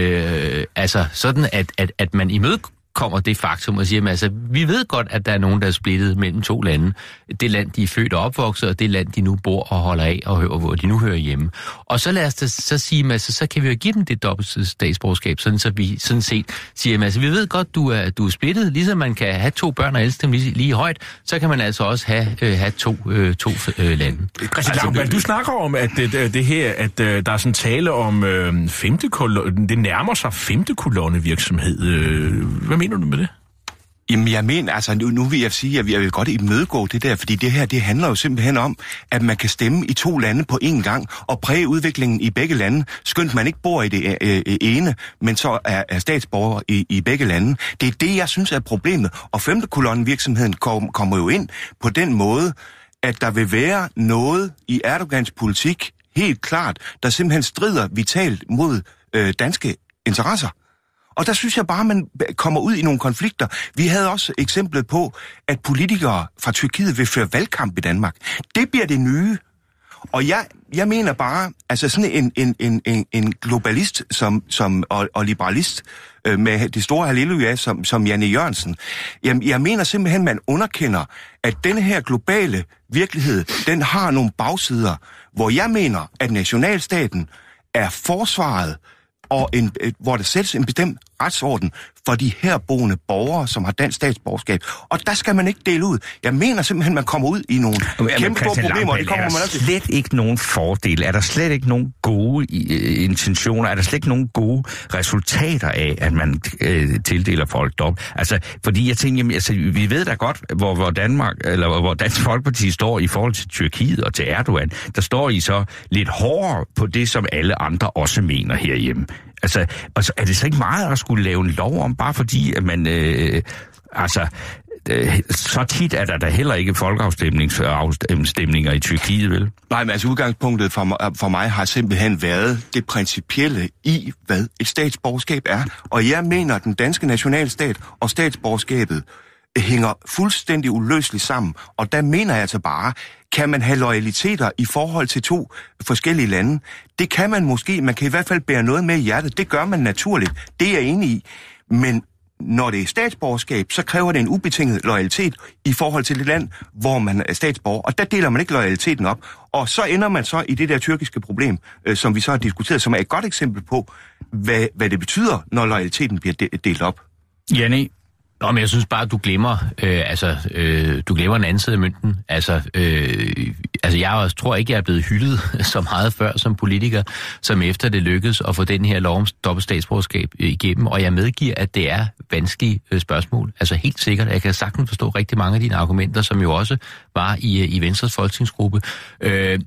øh, altså sådan, at, at, at man imødekommer kommer det faktum og siger, at altså, vi ved godt, at der er nogen, der er splittet mellem to lande. Det land, de er født og opvokset, og det land, de nu bor og holder af, og hører, hvor de nu hører hjemme. Og så lad os da, så sige, altså, så kan vi jo give dem det dobbelte statsborgerskab, sådan så vi sådan set siger, altså, vi ved godt, du er, du er splittet, ligesom man kan have to børn og elske dem lige, lige højt, så kan man altså også have, øh, have to, øh, to øh, lande. Altså, du, du snakker om, at det, det her, at øh, der er sådan tale om øh, femte kolonne, det nærmer sig femte kolonne virksomhed. Øh, hvad mener du med det? Jamen, jeg mener, altså, nu, nu vil jeg sige, at jeg vil godt imødegå det der, fordi det her, det handler jo simpelthen om, at man kan stemme i to lande på én gang, og præge udviklingen i begge lande, skønt man ikke bor i det øh, ene, men så er, er statsborger i, i begge lande. Det er det, jeg synes er problemet, og femte kolonne virksomheden kom, kommer jo ind på den måde, at der vil være noget i Erdogans politik, helt klart, der simpelthen strider vitalt mod øh, danske interesser. Og der synes jeg bare, man kommer ud i nogle konflikter. Vi havde også eksemplet på, at politikere fra Tyrkiet vil føre valgkamp i Danmark. Det bliver det nye. Og jeg, jeg mener bare, altså sådan en, en, en, en, en globalist som, som, og, og liberalist øh, med det store halleluja som, som Jan E. Jørgensen, jeg, jeg mener simpelthen, man underkender, at denne her globale virkelighed, den har nogle bagsider, hvor jeg mener, at nationalstaten er forsvaret, og en, hvor der sættes en bestemt retsorden for de herboende borgere, som har dansk statsborgerskab. Og der skal man ikke dele ud. Jeg mener simpelthen, man kommer ud i nogle Jamen, kæmpe store problemer, og det kommer man også til. Er der slet ikke nogen fordel? Er der slet ikke nogen gode uh, intentioner? Er der slet ikke nogen gode resultater af, at man uh, tildeler folk dobbelt? Altså, fordi jeg tænker, jamen, altså, vi ved da godt, hvor, hvor Danmark, eller hvor Dansk Folkeparti står i forhold til Tyrkiet og til Erdogan. Der står I så lidt hårdere på det, som alle andre også mener herhjemme. Altså, altså, er det så ikke meget at skulle lave en lov om, bare fordi, at man, øh, altså, øh, så tit er der da heller ikke folkeafstemninger i Tyrkiet, vel? Nej, men altså udgangspunktet for mig, for mig har simpelthen været det principielle i, hvad et statsborgerskab er. Og jeg mener, at den danske nationalstat og statsborgerskabet hænger fuldstændig uløseligt sammen. Og der mener jeg altså bare, kan man have loyaliteter i forhold til to forskellige lande? Det kan man måske. Man kan i hvert fald bære noget med i hjertet. Det gør man naturligt. Det er jeg enig i. Men når det er statsborgerskab, så kræver det en ubetinget loyalitet i forhold til det land, hvor man er statsborger. Og der deler man ikke loyaliteten op. Og så ender man så i det der tyrkiske problem, øh, som vi så har diskuteret, som er et godt eksempel på, hvad, hvad det betyder, når loyaliteten bliver de- delt op. Janne? Nå, men jeg synes bare, at du glemmer, øh, altså, øh, du glemmer en anden side af mønten. Altså, øh, altså, jeg også, tror ikke, jeg er blevet hyldet så meget før som politiker, som efter det lykkedes at få den her lov om dobbelt statsborgerskab igennem. Og jeg medgiver, at det er vanskelige øh, spørgsmål. Altså helt sikkert. Jeg kan sagtens forstå rigtig mange af dine argumenter, som jo også var i, i Venstres folketingsgruppe. Øh,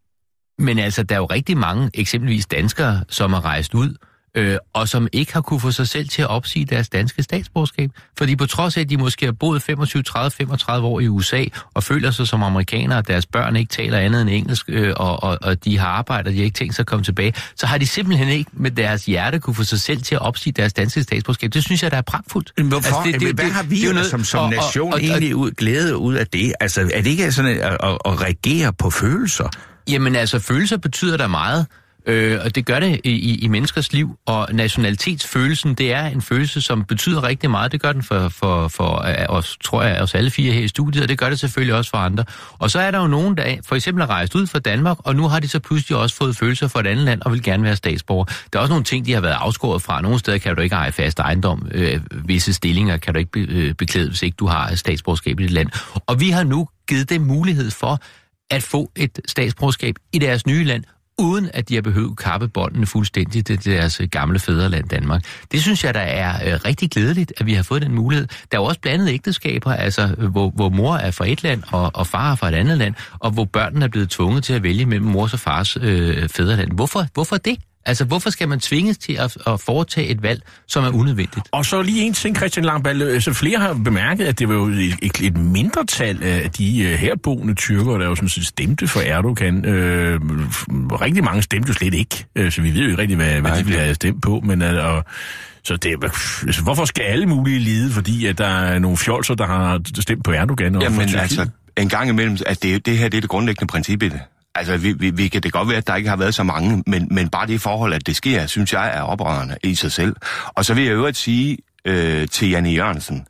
men altså, der er jo rigtig mange, eksempelvis danskere, som er rejst ud, Øh, og som ikke har kunne få sig selv til at opsige deres danske statsborgerskab. Fordi på trods af, at de måske har boet femogtyve, tredive, femogtredive år i U S A, og føler sig som amerikanere, og deres børn ikke taler andet end engelsk, øh, og, og, og de har arbejdet, og de har ikke tænkt sig at komme tilbage, så har de simpelthen ikke med deres hjerte kunne få sig selv til at opsige deres danske statsborgerskab. Det synes jeg, der er pragtfuldt. Men hvorfor? Altså, det, det, Hvad det, har vi det, det noget, som, som og, nation og, og, egentlig ud, glæde ud af det? Altså, er det ikke sådan at, at, at reagere på følelser? Jamen altså, følelser betyder der meget. Øh, og det gør det i, i menneskers liv, og nationalitetsfølelsen, det er en følelse, som betyder rigtig meget. Det gør den for, for, for os, tror jeg, os alle fire her i studiet, og det gør det selvfølgelig også for andre. Og så er der jo nogen, der for eksempel har rejst ud fra Danmark, og nu har de så pludselig også fået følelser for et andet land, og vil gerne være statsborger. Der er også nogle ting, de har været afskåret fra. Nogle steder kan du ikke eje fast ejendom. Øh, visse stillinger kan du ikke be, øh, beklæde, hvis ikke du har statsborgerskab i dit land. Og vi har nu givet dem mulighed for at få et statsborgerskab i deres nye land, uden at de har behøvet kappe båndene fuldstændig til deres gamle fædreland Danmark. Det synes jeg, der er øh, rigtig glædeligt, at vi har fået den mulighed. Der er jo også blandede ægteskaber, altså hvor, hvor mor er fra et land, og, og far er fra et andet land, og hvor børnene er blevet tvunget til at vælge mellem mors og fars øh, fædreland. Hvorfor, hvorfor det? Altså, hvorfor skal man tvinges til at, at foretage et valg, som er unødvendigt? Og så lige en ting, Christian Langballe. Så flere har bemærket, at det var jo et, et mindretal af de herboende tyrkere, der jo sådan set stemte for Erdogan. Øh, rigtig mange stemte jo slet ikke, så vi ved jo ikke rigtig, hvad, hvad de ville have stemt på. Men, og, så det, altså, hvorfor skal alle mulige lide, fordi at der er nogle fjolser, der har stemt på Erdogan? Og Jamen altså, en gang imellem, at det, det her det er det grundlæggende princip i det. Altså, vi, vi, vi kan det godt være, at der ikke har været så mange, men, men bare det forhold, at det sker, synes jeg er oprørende i sig selv. Og så vil jeg øvrigt sige øh, til Janne Jørgensen,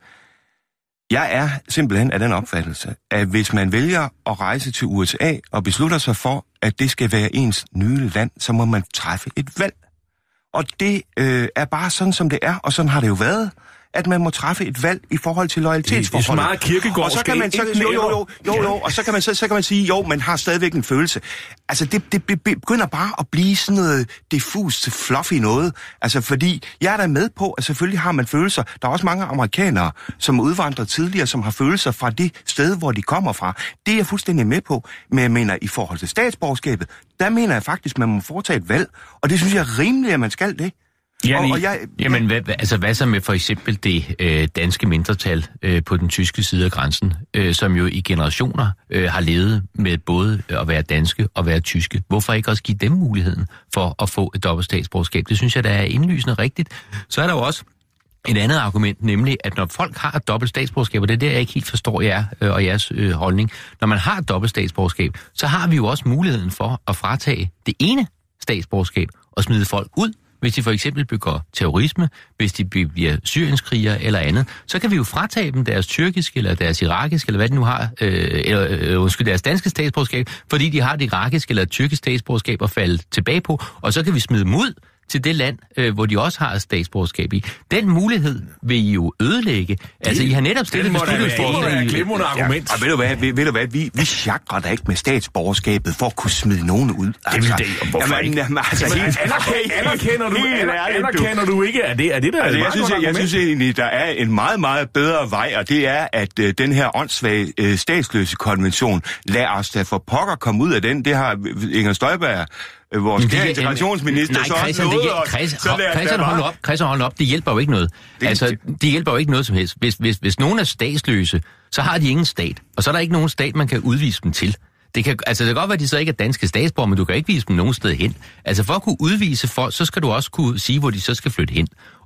jeg er simpelthen af den opfattelse, at hvis man vælger at rejse til U S A og beslutter sig for, at det skal være ens nye land, så må man træffe et valg. Og det øh, er bare sådan, som det er, og sådan har det jo været, at man må træffe et valg i forhold til loyalitetsforholdet. Det er meget Kierkegaard. Og så kan man så, jo, jo, jo, jo, jo, og så kan man så, så kan man sige, jo, man har stadigvæk en følelse. Altså det, det begynder bare at blive sådan noget diffust, fluffy noget. Altså fordi jeg er da med på, at selvfølgelig har man følelser. Der er også mange amerikanere, som udvandrer tidligere, som har følelser fra det sted, hvor de kommer fra. Det er jeg fuldstændig med på. Men jeg mener, i forhold til statsborgerskabet, der mener jeg faktisk, at man må foretage et valg. Og det synes jeg er rimeligt, at man skal det. Janne, og, og jeg, jamen, hvad, altså, hvad så med for eksempel det øh, danske mindretal øh, på den tyske side af grænsen, øh, som jo i generationer øh, har levet med både at være danske og være tyske? Hvorfor ikke også give dem muligheden for at få et dobbelt statsborgerskab? Det synes jeg, der er indlysende rigtigt. Så er der jo også et andet argument, nemlig at når folk har et dobbelt statsborgerskab, og det er der, jeg ikke helt forstår jer øh, og jeres øh, holdning, når man har et dobbelt statsborgerskab, så har vi jo også muligheden for at fratage det ene statsborgerskab og smide folk ud. Hvis de for eksempel begår terrorisme, hvis de bliver syrienskrigere eller andet, så kan vi jo fratage dem deres tyrkiske eller deres irakiske, eller hvad de nu har, øh, eller øh, undskyld, deres danske statsborgerskab, fordi de har det irakiske eller tyrkiske statsborgerskab at falde tilbage på, og så kan vi smide dem ud til det land, øh, hvor de også har et statsborgerskab i. Den mulighed vil I jo ødelægge. Det, altså, I har netop stillet beslutningsforslag. Det er et glimrende argument. Ja, og ved du hvad, ved, ved du hvad vi, vi chakrer da ikke med statsborgerskabet for at kunne smide nogen ud. Altså, det vil det, hvorfor jamen, ikke? Jamen, altså, jamen, helt, anerkender, du, anerkender du ikke, at det er det, der altså, er jeg synes, jeg, jeg synes egentlig, der er en meget, meget bedre vej, og det er, at uh, den her åndssvage uh, statsløse konvention, lad os da for pokker komme ud af den. Det har Inger Støjberg, vores kære integrationsminister, nej, så Christian, noget, det, Christian, så hold, Christian, hold op, Christian, hold op, det hjælper jo ikke noget. Det, altså, det hjælper jo ikke noget som helst. Hvis, hvis, hvis nogen er statsløse, så har de ingen stat, og så er der ikke nogen stat, man kan udvise dem til. Det kan, altså, det kan godt være, at de så ikke er danske statsborger, men du kan ikke vise dem nogen sted hen. Altså, for at kunne udvise folk, så skal du også kunne sige, hvor de så skal flytte hen.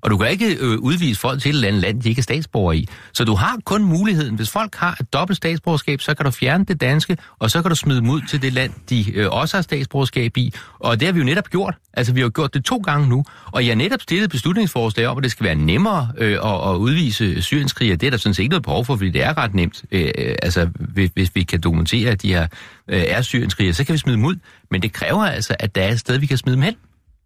Og du kan ikke øh, udvise folk til et eller andet land, de ikke er statsborger i. Så du har kun muligheden, hvis folk har et dobbelt statsborgerskab, så kan du fjerne det danske, og så kan du smide dem ud til det land, de øh, også har statsborgerskab i. Og det har vi jo netop gjort. Altså, vi har gjort det to gange nu. Og jeg har netop stillet beslutningsforslag om, at det skal være nemmere øh, at, at udvise syrienskrigere. Det er der sådan set ikke noget behov for, fordi det er ret nemt. Øh, altså, hvis, hvis vi kan dokumentere, at de her øh, er syrienskrigere, så kan vi smide dem ud. Men det kræver altså, at der er et sted, vi kan smide dem hen.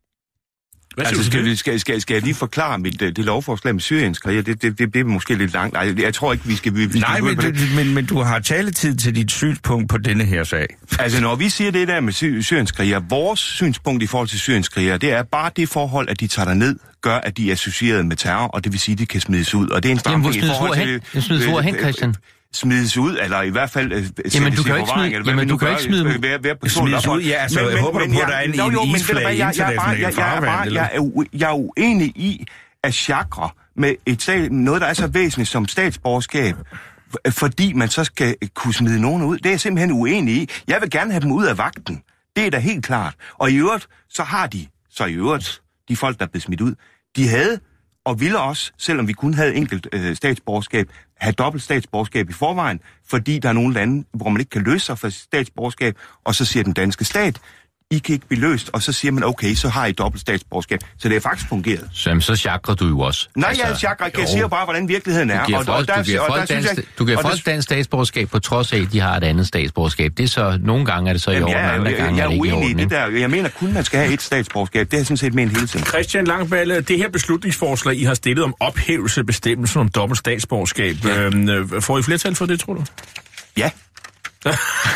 Altså, skal, vi, skal, skal, skal jeg lige forklare mit, det, det lovforslag med syrienskriger? Det, det, det bliver måske lidt langt. Nej, jeg tror ikke, vi skal... Vi, vi Nej, skal men, på det. men, men du har taletid til dit synspunkt på denne her sag. Altså, når vi siger det der med sy- syrienskriger, vores synspunkt i forhold til syrienskriger, det er bare det forhold, at de tager ned, gør, at de er associeret med terror, og det vil sige, at de kan smides ud. Og det er en stramning i forhold til... Jamen, hvor smides hvor hen, Christian? Smides ud, eller i hvert fald... Jamen, du kan jo ikke smide, eller, jamen, du kan ikke smide dem. Smides ud, ja, altså, men, jeg håber men, du på, at der er en, en isflag i internationale farvand. Jeg er, jeg er uenig i at chakre med et, noget, der er så væsentligt som statsborgerskab, fordi man så skal kunne smide nogen ud. Det er jeg simpelthen uenig i. Jeg vil gerne have dem ud af vagten. Det er da helt klart. Og i øvrigt, så har de, så i øvrigt, de folk, der er blevet smidt ud, de havde og ville også, selvom vi kun havde enkelt øh, statsborgerskab, have dobbelt statsborgerskab i forvejen, fordi der er nogle lande, hvor man ikke kan løse sig for statsborgerskab, og så siger den danske stat, I kan ikke blive løst, og så siger man, okay, så har I dobbelt statsborgerskab. Så det er faktisk fungeret. Så, så chakrer du jo også. Nej, altså, jeg chakrer ikke. Jeg siger bare, hvordan virkeligheden er. Du giver folk, du giver folk, dansk, jeg, du giver folk dansk statsborgerskab på trods af, at de har et andet statsborgerskab. Det er så, nogle gange er det så i orden, andre gange jeg, er det ikke i orden. Jeg er uenig i det der. Jeg mener kun, man skal have et statsborgerskab. Det har jeg sådan set ment hele tiden. Christian Langballe, det her beslutningsforslag, I har stillet om ophævelse af bestemmelsen om dobbelt statsborgerskab. Ja. Øhm, får I flertal for det, tror du? Ja. det,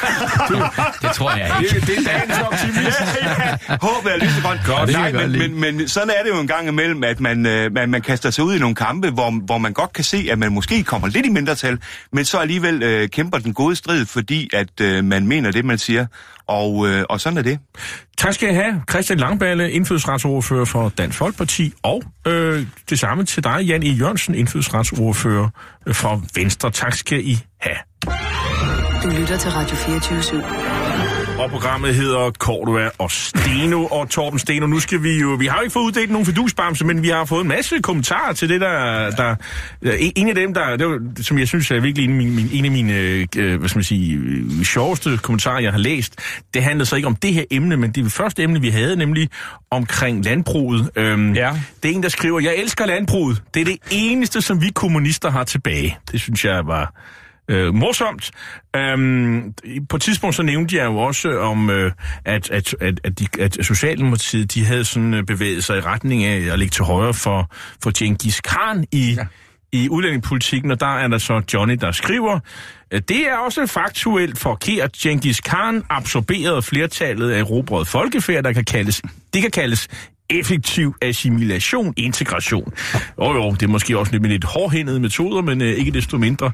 det tror jeg ikke. Det, det er dagens optimist. ja, ja. Håbet er lysegrønt. Godt, Nej, men, men, men sådan er det jo en gang imellem, at man, øh, man, man kaster sig ud i nogle kampe, hvor, hvor man godt kan se, at man måske kommer lidt i mindretal, men så alligevel øh, kæmper den gode strid, fordi at øh, man mener det, man siger. Og, øh, og sådan er det. Tak skal I have. Christian Langballe, indfødsretsordfører for Dansk Folkeparti, og øh, det samme til dig, Jan E. Jørgensen, indfødsretsordfører for Venstre. Tak skal I have. Du lytter til Radio fireogtyve syv. Og programmet hedder Cordua og Steno og Torben Steno. Nu skal vi jo... Vi har jo ikke fået uddelt nogen fidusbamse, men vi har fået en masse kommentarer til det, der... der en af dem, der, det var, som jeg synes er virkelig en af mine, en af mine øh, hvad skal man sige, sjoveste kommentarer, jeg har læst. Det handlede så ikke om det her emne, men det første emne, vi havde, nemlig omkring landbruget. Øhm, ja. Det er en, der skriver, jeg elsker landbruget. Det er det eneste, som vi kommunister har tilbage. Det synes jeg var... Øh, morsomt. Øhm, på et tidspunkt så nævnte jeg jo også om, øh, at, at, at, at, de, at Socialdemokratiet, de havde sådan bevæget sig i retning af at ligge til højre for, for Genghis Khan i, ja. i udlændingepolitikken, og der er der så Johnny, der skriver, det er også faktuelt forkert. Genghis Khan absorberede flertallet af erobrede folkefærd, der kan kaldes, det kan kaldes effektiv assimilation, integration. Jo jo, det er måske også lidt med lidt hårdhændede metoder, men øh, ikke desto mindre.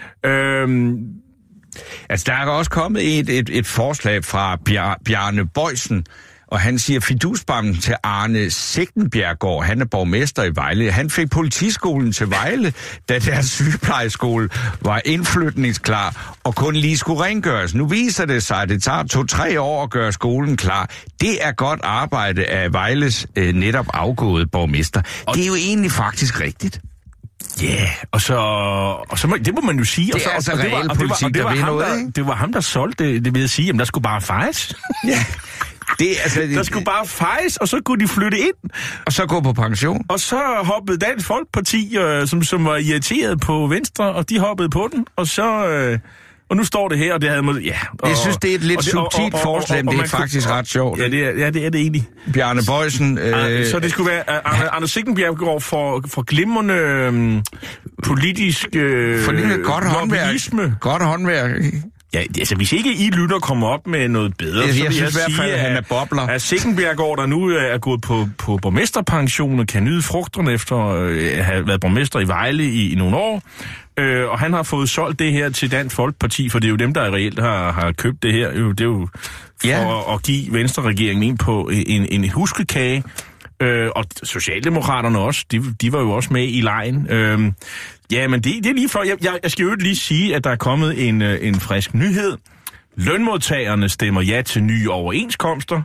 Øhm, altså, der er også kommet et, et, et forslag fra Bjarne Bøjsen, og han siger fidusbammen til Arne Sigtenbjergård, han er borgmester i Vejle. Han fik politiskolen til Vejle, da deres sygeplejeskole var indflytningsklar og kun lige skulle rengøres. Nu viser det sig, at det tager to-tre år at gøre skolen klar. Det er godt arbejde af Vejles øh, netop afgåede borgmester. Og det er jo egentlig faktisk rigtigt. Ja, yeah, og så, og så må, det må man jo sige. Det og så, er altså realpolitik, der ved noget, der, ikke? Det var ham, der solgte det, det vil jeg sige, jamen der skulle bare fejres. Ja. Det, altså, det, der skulle bare fejres, og så kunne de flytte ind. Og så gå på pension. Og så hoppede Dansk Folkeparti, øh, som, som var irriteret på Venstre, og de hoppede på den, og så... Øh, og nu står det her, og det havde... Ja, og, jeg synes, det er et lidt subtilt forslag, men det er faktisk kunne, ret sjovt. Ja, det er, ja, det er det egentlig. Bjarne Bøjsen... Øh, så det skulle være... Uh, Anders Sigtenbjerg for, for glimrende øh, politisk... Øh, for det er godt håndværk. Godt håndværk. Ja, altså hvis ikke I lytter kommer op med noget bedre, jeg, så vil jeg, synes, jeg sige, sige, at, han er bobler. at Sigtenbjergård, der nu er gået på, på borgmesterpension og kan nyde frugterne efter øh, at have været borgmester i Vejle i, i nogle år, øh, og han har fået solgt det her til Dansk Folkeparti, for det er jo dem, der reelt har, har købt det her. Det er jo for ja. at give Venstre-regeringen ind på en, en huskekage. Øh, og Socialdemokraterne også, de, de var jo også med i lejen. Øh, ja, men det, det er lige for... Jeg, jeg, jeg skal jo lige sige, at der er kommet en, en frisk nyhed. Lønmodtagerne stemmer ja til nye overenskomster.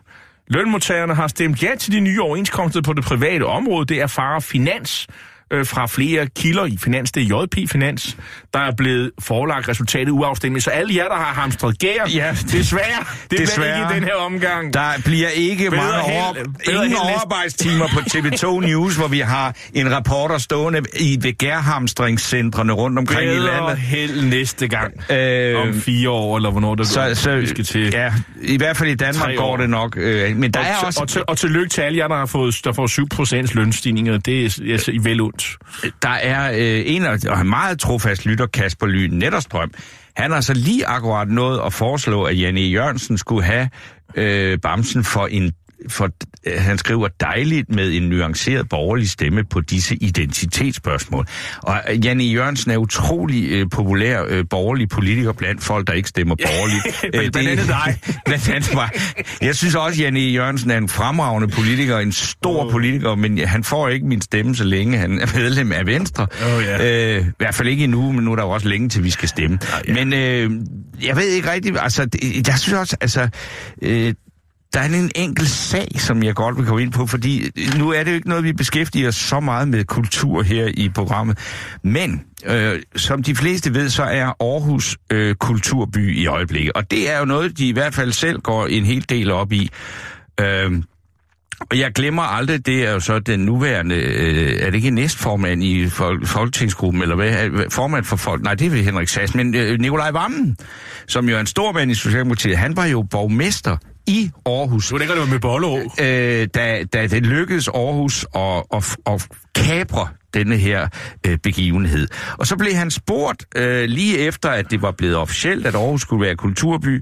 Lønmodtagerne har stemt ja til de nye overenskomster på det private område. Det erfarer Finans øh, fra flere kilder i Finans. Det er J P Finans, der er blevet forelagt resultatet uafstemning. Så alle jer, der har hamstret gær, ja, desværre, det desværre. bliver ikke i den her omgang. Der bliver ikke bedre mange held, over, bedre ingen held overarbejdstimer på T V to News, hvor vi har en reporter stående i ved gærhamstringscentrene rundt omkring bedre i landet. held næste gang. Øh, om fire år, eller hvornår det så, går, så, vi skal til. Ja, i hvert fald i Danmark går det nok. Øh, men der og, er til, også... og, til, og tillykke til alle jer, der har fået der får syv procent lønstigninger. Det er altså, i vel ondt. Der er øh, en af en meget trofast lytter, Kasper Lyn Netterstrøm. Han har så lige akkurat nået at foreslå, at Jan E. Jørgensen skulle have øh, bamsen for en for øh, han skriver dejligt med en nuanceret borgerlig stemme på disse identitetsspørgsmål. Og øh, Jan E. Jørgensen er utrolig øh, populær øh, borgerlig politiker blandt folk, der ikke stemmer borgerligt. Æh, blandt andet dig. Blandt andet mig. Jeg synes også, at Jan E. Jørgensen er en fremragende politiker, en stor oh. politiker, men han får ikke min stemme, så længe han er medlem af Venstre. Oh, yeah. øh, I hvert fald ikke endnu, men nu er der jo også længe til, vi skal stemme. Oh, yeah. Men øh, jeg ved ikke rigtigt, altså, det, jeg synes også, altså... Øh, Der er en enkelt sag, som jeg godt vil komme ind på, fordi nu er det jo ikke noget, vi beskæftiger os så meget med kultur her i programmet. Men øh, som de fleste ved, så er Aarhus øh, kulturby i øjeblikket. Og det er jo noget, de i hvert fald selv går en hel del op i. Øh, og jeg glemmer aldrig, det er jo så den nuværende, øh, er det ikke næstformand i fol- folketingsgruppen, eller hvad? Formand for folk? Nej, det er vel Henrik Sass, men øh, Nikolaj Wammen, som jo er en stor mand i Socialdemokratiet, han var jo borgmester i Aarhus. Du denker, det var med Bolleå. Øh, da, da det lykkedes Aarhus at, at, at kapre denne her øh, begivenhed. Og så blev han spurgt, øh, lige efter at det var blevet officielt, at Aarhus skulle være kulturby,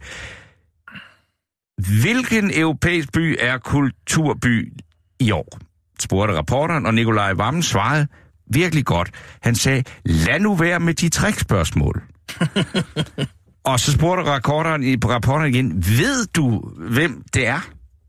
hvilken europæisk by er kulturby i år? Spurgte reporteren, og Nikolaj Wammen svarede virkelig godt. Han sagde, lad nu være med de trickspørgsmål. Og så spurgte rapporteren i rapporteren igen, ved du, hvem det er?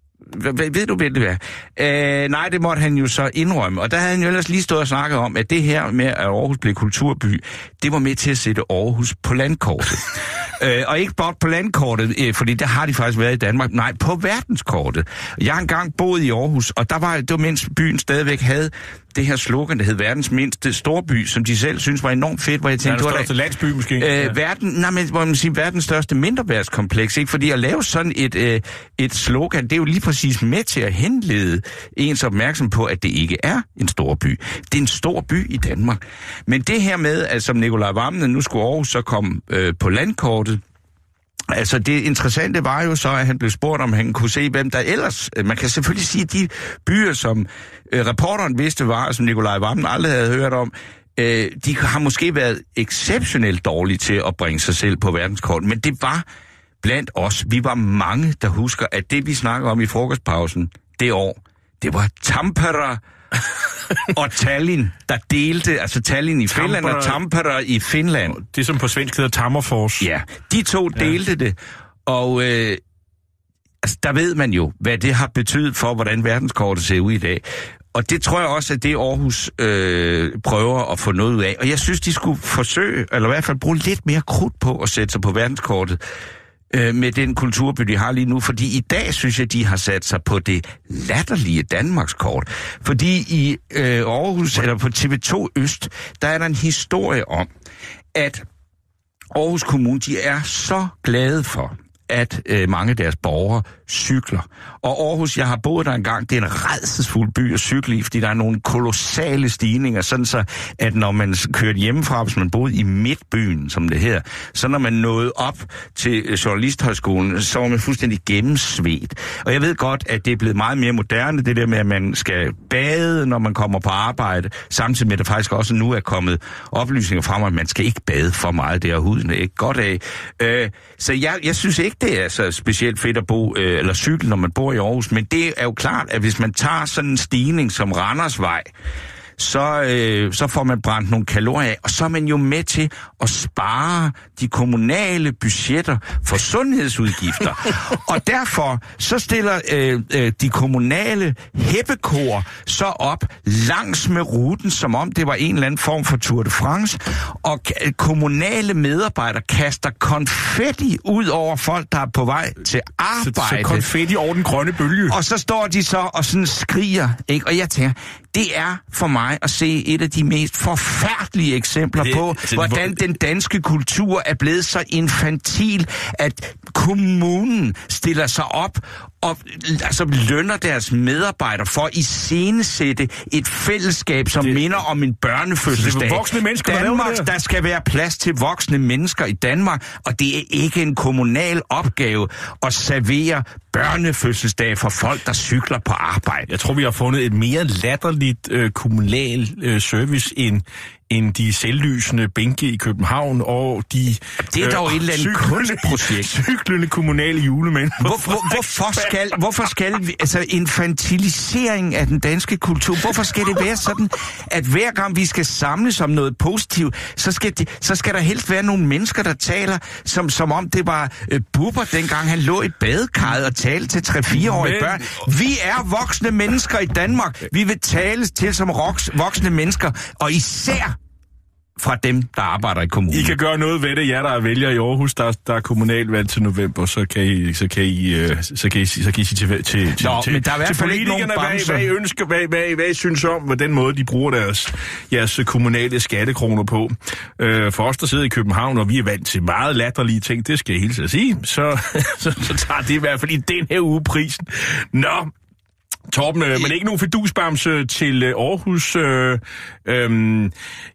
Ved du, hvem det er? Øh, nej, det måtte han jo så indrømme. Og der havde han jo ellers lige stået og snakket om, at det her med, at Aarhus blev kulturby, det var med til at sætte Aarhus på landkortet. øh, og ikke blot på landkortet, øh, fordi der har de faktisk været i Danmark. Nej, på verdenskortet. Jeg har engang boet i Aarhus, og der var, det var mens byen stadigvæk havde det her slogan, der hed verdens mindste storby, som de selv synes var enormt fedt, hvor jeg tænkte... Verdens største landsby, måske? Øh, ja. verden, nej, men hvor man siger, verdens største mindreværdskompleks, ikke? Fordi at lave sådan et, øh, et slogan, det er jo lige præcis med til at henlede ens opmærksom på, at det ikke er en stor by. Det er en stor by i Danmark. Men det her med, at som Nikolaj Wammen nu skulle Aarhus så komme øh, på landkortet, altså det interessante var jo så, at han blev spurgt, om han kunne se, hvem der ellers... Man kan selvfølgelig sige, at de byer, som øh, reporteren vidste var, som Nikolaj Wammen aldrig havde hørt om, øh, de har måske været exceptionelt dårlige til at bringe sig selv på verdenskortet. Men det var blandt os. Vi var mange, der husker, at det, vi snakker om i frokostpausen det år, det var Tampere og Tallinn, der delte, altså Tallinn i Finland Tampere, og Tampere i Finland. Det, som på svensk hedder Tammerfors. Ja, de to delte ja. det, og øh, altså, der ved man jo, hvad det har betydet for, hvordan verdenskortet ser ud i dag. Og det tror jeg også, at det Aarhus øh, prøver at få noget ud af. Og jeg synes, de skulle forsøge, eller i hvert fald bruge lidt mere krudt på at sætte sig på verdenskortet øh, med den kulturby, de har lige nu. Fordi i dag synes jeg, de har sat sig på det latterlige Danmarkskort. Fordi i øh, Aarhus, eller på T V to Øst, der er der en historie om, at Aarhus Kommune, de er så glade for, at øh, mange af deres borgere cykler. Og Aarhus, jeg har boet der engang, det er en rædselsfuld by at cykle i, fordi der er nogle kolossale stigninger, sådan så, at når man kørte hjemmefra, hvis man boede i midtbyen, som det her, så når man nåede op til Journalisthøjskolen, så var man fuldstændig gennemsvedt. Og jeg ved godt, at det er blevet meget mere moderne, det der med, at man skal bade, når man kommer på arbejde, samtidig med, at der faktisk også nu er kommet oplysninger frem, at man skal ikke bade for meget, det er huden er ikke godt af. Øh, så jeg, jeg synes ikke, det er så specielt fedt at bo øh, eller cykle, når man bor i Aarhus, men det er jo klart, at hvis man tager sådan en stigning som Randersvej, så, øh, så får man brændt nogle kalorier af, og så er man jo med til at spare de kommunale budgetter for sundhedsudgifter. Og derfor så stiller øh, øh, de kommunale heppekor så op langs med ruten, som om det var en eller anden form for Tour de France, og k- kommunale medarbejdere kaster konfetti ud over folk, der er på vej til arbejde. Så, så konfetti over den grønne bølge. Og så står de så og sådan skriger, ikke? Og jeg tænker, det er for mig at se et af de mest forfærdelige eksempler det, på, altså, hvordan hvor... den danske kultur er blevet så infantil, at kommunen stiller sig op og altså, lønner deres medarbejdere for at iscenesætte et fællesskab, som det... minder om en børnefødselsdag. Det er voksne mennesker, Danmark, der, der skal være plads til voksne mennesker i Danmark, og det er ikke en kommunal opgave at servere børnefødselsdag for folk, der cykler på arbejde. Jeg tror, vi har fundet et mere latterligt øh, kommunal øh, service end, end de selvlysende bænke i København og de... Det er dog øh, et eller andet kunstprojekt. Cyklende kommunale julemænd. Hvor, hvor, hvorfor, skal, hvorfor skal vi... Altså, infantilisering af den danske kultur, hvorfor skal det være sådan, at hver gang vi skal samles om noget positivt, så skal, det, så skal der helst være nogle mennesker, der taler, som, som om det var øh, Bubber, dengang han lå i badekarret og talte til tre-fire-årige børn. Vi er voksne mennesker i Danmark. Vi vil tales til som voksne mennesker, og især fra dem, der arbejder i kommunen. I kan gøre noget ved det, jer der er vælger i Aarhus, der, der er kommunalvalg til november, så kan I, så kan I, så kan I, så kan I sige til, til, Nå, til, men der er i hvert fald ikke nogen hvad, hvad I ønsker, hvad, hvad, hvad I synes om, hvad den måde, de bruger deres, jeres kommunale skattekroner på. Øh, for os, der sidder i København, og vi er vant til meget latterlige ting, det skal jeg hilse at sige, så, så, så tager det i hvert fald i den her uge prisen. Nå, Torben, øh, men ikke nogen fidusbamse til øh, Aarhus. Øh, øh,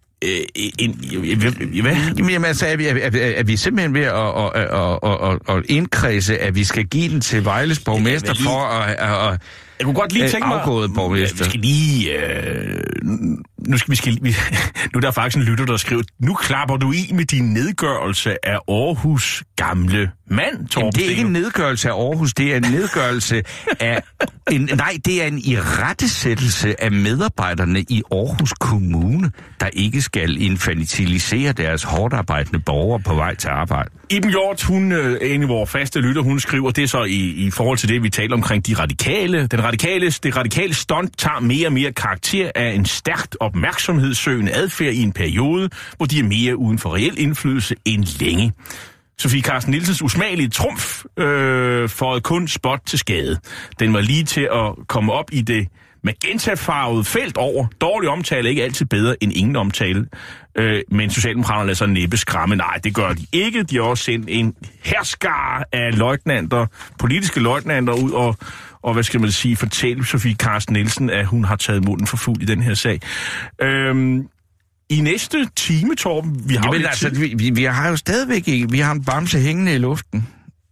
En, hvad? Jamen altså, er vi, er, er, er vi simpelthen ved at, at, at, at, at indkredse, at vi skal give den til Vejles borgmester lige, for at, at, at jeg kunne godt lige tænke mig afgået borgmester. Vi skal lige øh, nu skal vi skal vi, nu er der faktisk en lytter, der skriver, nu klapper du i med din nedgørelse af Aarhus gamle mand, Torben. Det er ikke en nedgørelse af Aarhus, det er en nedgørelse af en, nej, det er en irettesættelse af medarbejderne i Aarhus Kommune, der ikke skal infantilisere deres hårdarbejdende borgere på vej til arbejde. Iben Hjort, hun er en af vores faste lytter, hun skriver, det er så i, i forhold til det, vi taler omkring de radikale. Den radikale, det radikale stunt tager mere og mere karakter af en stærkt opmærksomhedssøgende adfærd i en periode, hvor de er mere uden for reel indflydelse end længe. Sofie Carsten Nielsens usmagelige trumf øh, får kun spot til skade. Den var lige til at komme op i det magentafarvede felt over. Dårlig omtale er ikke altid bedre end ingen omtale. Øh, men Socialdemokraterne lader sig næppe skræmme. Nej, det gør de ikke. De har også sendt en herskare af løjtnanter, politiske løjtnanter ud og, og hvad skal man sige, fortælle Sofie Carsten Nielsen, at hun har taget munden for fuld i den her sag. Øh, I næste time, Torben, vi har Jamen, altså, vi, vi, vi har jo stadigvæk ikke, vi har en bamse hængende i luften.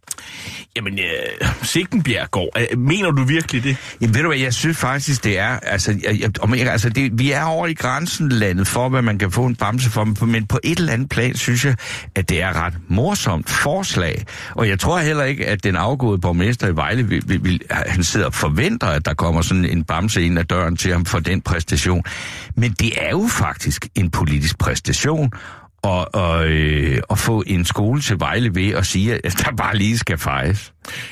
Jamen, øh, Sigtenbjerggård, øh, mener du virkelig det? Jamen, ved du hvad, jeg synes faktisk, det er, altså, jeg, om ikke, altså det, vi er over i grænsenlandet for, hvad man kan få en bamse for, men på et eller andet plan synes jeg, at det er ret morsomt forslag, og jeg tror heller ikke, at den afgåede borgmester i Vejle, vil, vil, vil, han sidder og forventer, at der kommer sådan en bamse ind ad døren til ham for den præstation, men det er jo faktisk en politisk præstation, Og, og, øh, og få en skole til Vejle ved at sige, at der bare lige skal fejes.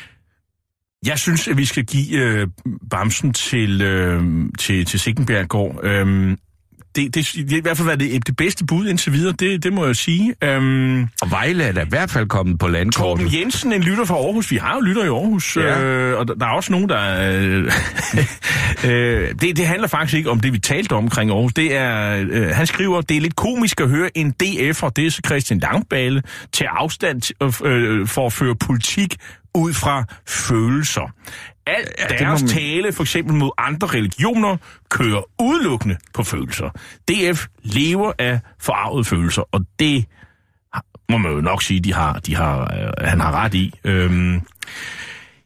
Jeg synes, at vi skal give øh, bamsen til, øh, til, til Sigtenbjerggård. Øh, det, det, det er i hvert fald været det, det bedste bud indtil videre, det, det må jeg sige. Øh, og Vejle er da i hvert fald kommet på landkortet. Torben Jensen, en lytter fra Aarhus. Vi har jo lytter i Aarhus, ja. øh, og der, der er også nogen, der... Øh, øh, det, det handler faktisk ikke om det, vi talte om omkring Aarhus. Det er, øh, han skriver, det er lidt komisk at høre en D F'er, det er så Christian Langballe, til afstand øh, for at føre politik ud fra følelser. Alt ja, deres man... tale, for eksempel mod andre religioner, kører udelukkende på følelser. D F lever af forarvede følelser, og det må man jo nok sige, de har, de har, øh, han har ret i. Øhm,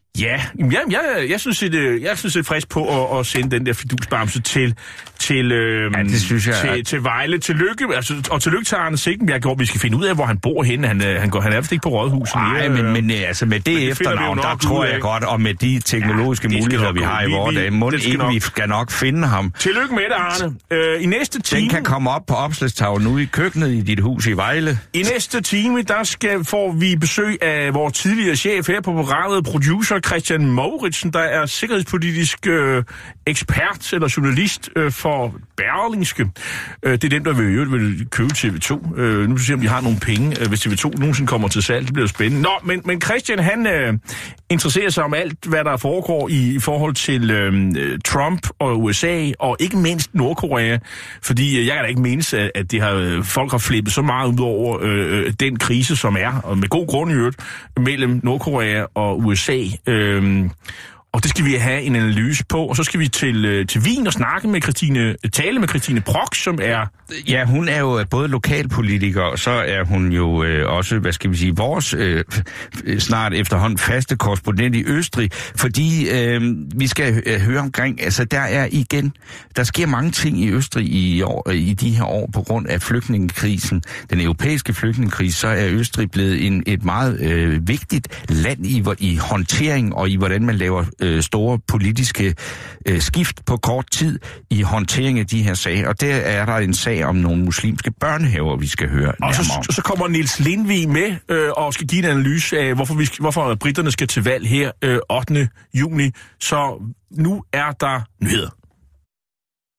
Ja, jeg, jeg, jeg synes lidt, jeg synes lidt frisk på at, at sende den der fidusbamse til til øhm, ja, det synes jeg, til, at... til Vejle, tillykke, altså, og tillykke til Arne Sigtenbjerg, hvor vi skal finde ud af, hvor han bor henne. Han, han går, han er vist ikke på Rådhuset. Nej, men, men altså med det, det efternavn, der tror jeg godt, og med de teknologiske ja, muligheder, vi har i vores dage, må det ikke, nok... vi skal nok finde ham. Tillykke med det, Arne. Øh, I næste time... Den kan komme op på opslagstavlen ude i køkkenet i dit hus i Vejle. I næste time, der skal, får vi besøg af vores tidligere chef her på programmet, producer Christian Mouritsen, der er sikkerhedspolitisk øh, ekspert eller journalist øh, for Berlingske. Øh, det er dem, der vil, jo, vil købe T V to. Øh, nu skal vi se, om de har nogle penge, øh, hvis T V to nogensinde kommer til salg. Det bliver jo spændende. Nå, men, men Christian, han øh, interesserer sig om alt, hvad der foregår i, i forhold til øh, Trump og U S A, og ikke mindst Nordkorea. Fordi øh, jeg kan da ikke menes, at, at det har, folk har flippet så meget ud over øh, den krise, som er, og med god grund i øvrigt, mellem Nordkorea og U S A. Øh, Og det skal vi have en analyse på, og så skal vi til, til Wien og snakke med Christine, tale med Christine Prox, som er... Ja, hun er jo både lokalpolitiker, og så er hun jo øh, også, hvad skal vi sige, vores øh, snart efterhånden faste korrespondent i Østrig, fordi øh, vi skal øh, høre omkring, altså der er igen, der sker mange ting i Østrig i, år, i de her år på grund af flygtningekrisen, den europæiske flygtningekrise, så er Østrig blevet en, et meget øh, vigtigt land i, i håndtering og i hvordan man laver store politiske øh, skift på kort tid i håndtering af de her sager. Og der er der en sag om nogle muslimske børnehaver, vi skal høre og så, om. så kommer Niels Lindvig med øh, og skal give en analyse af, hvorfor, vi, hvorfor britterne skal til valg her øh, ottende juni. Så nu er der nyheder.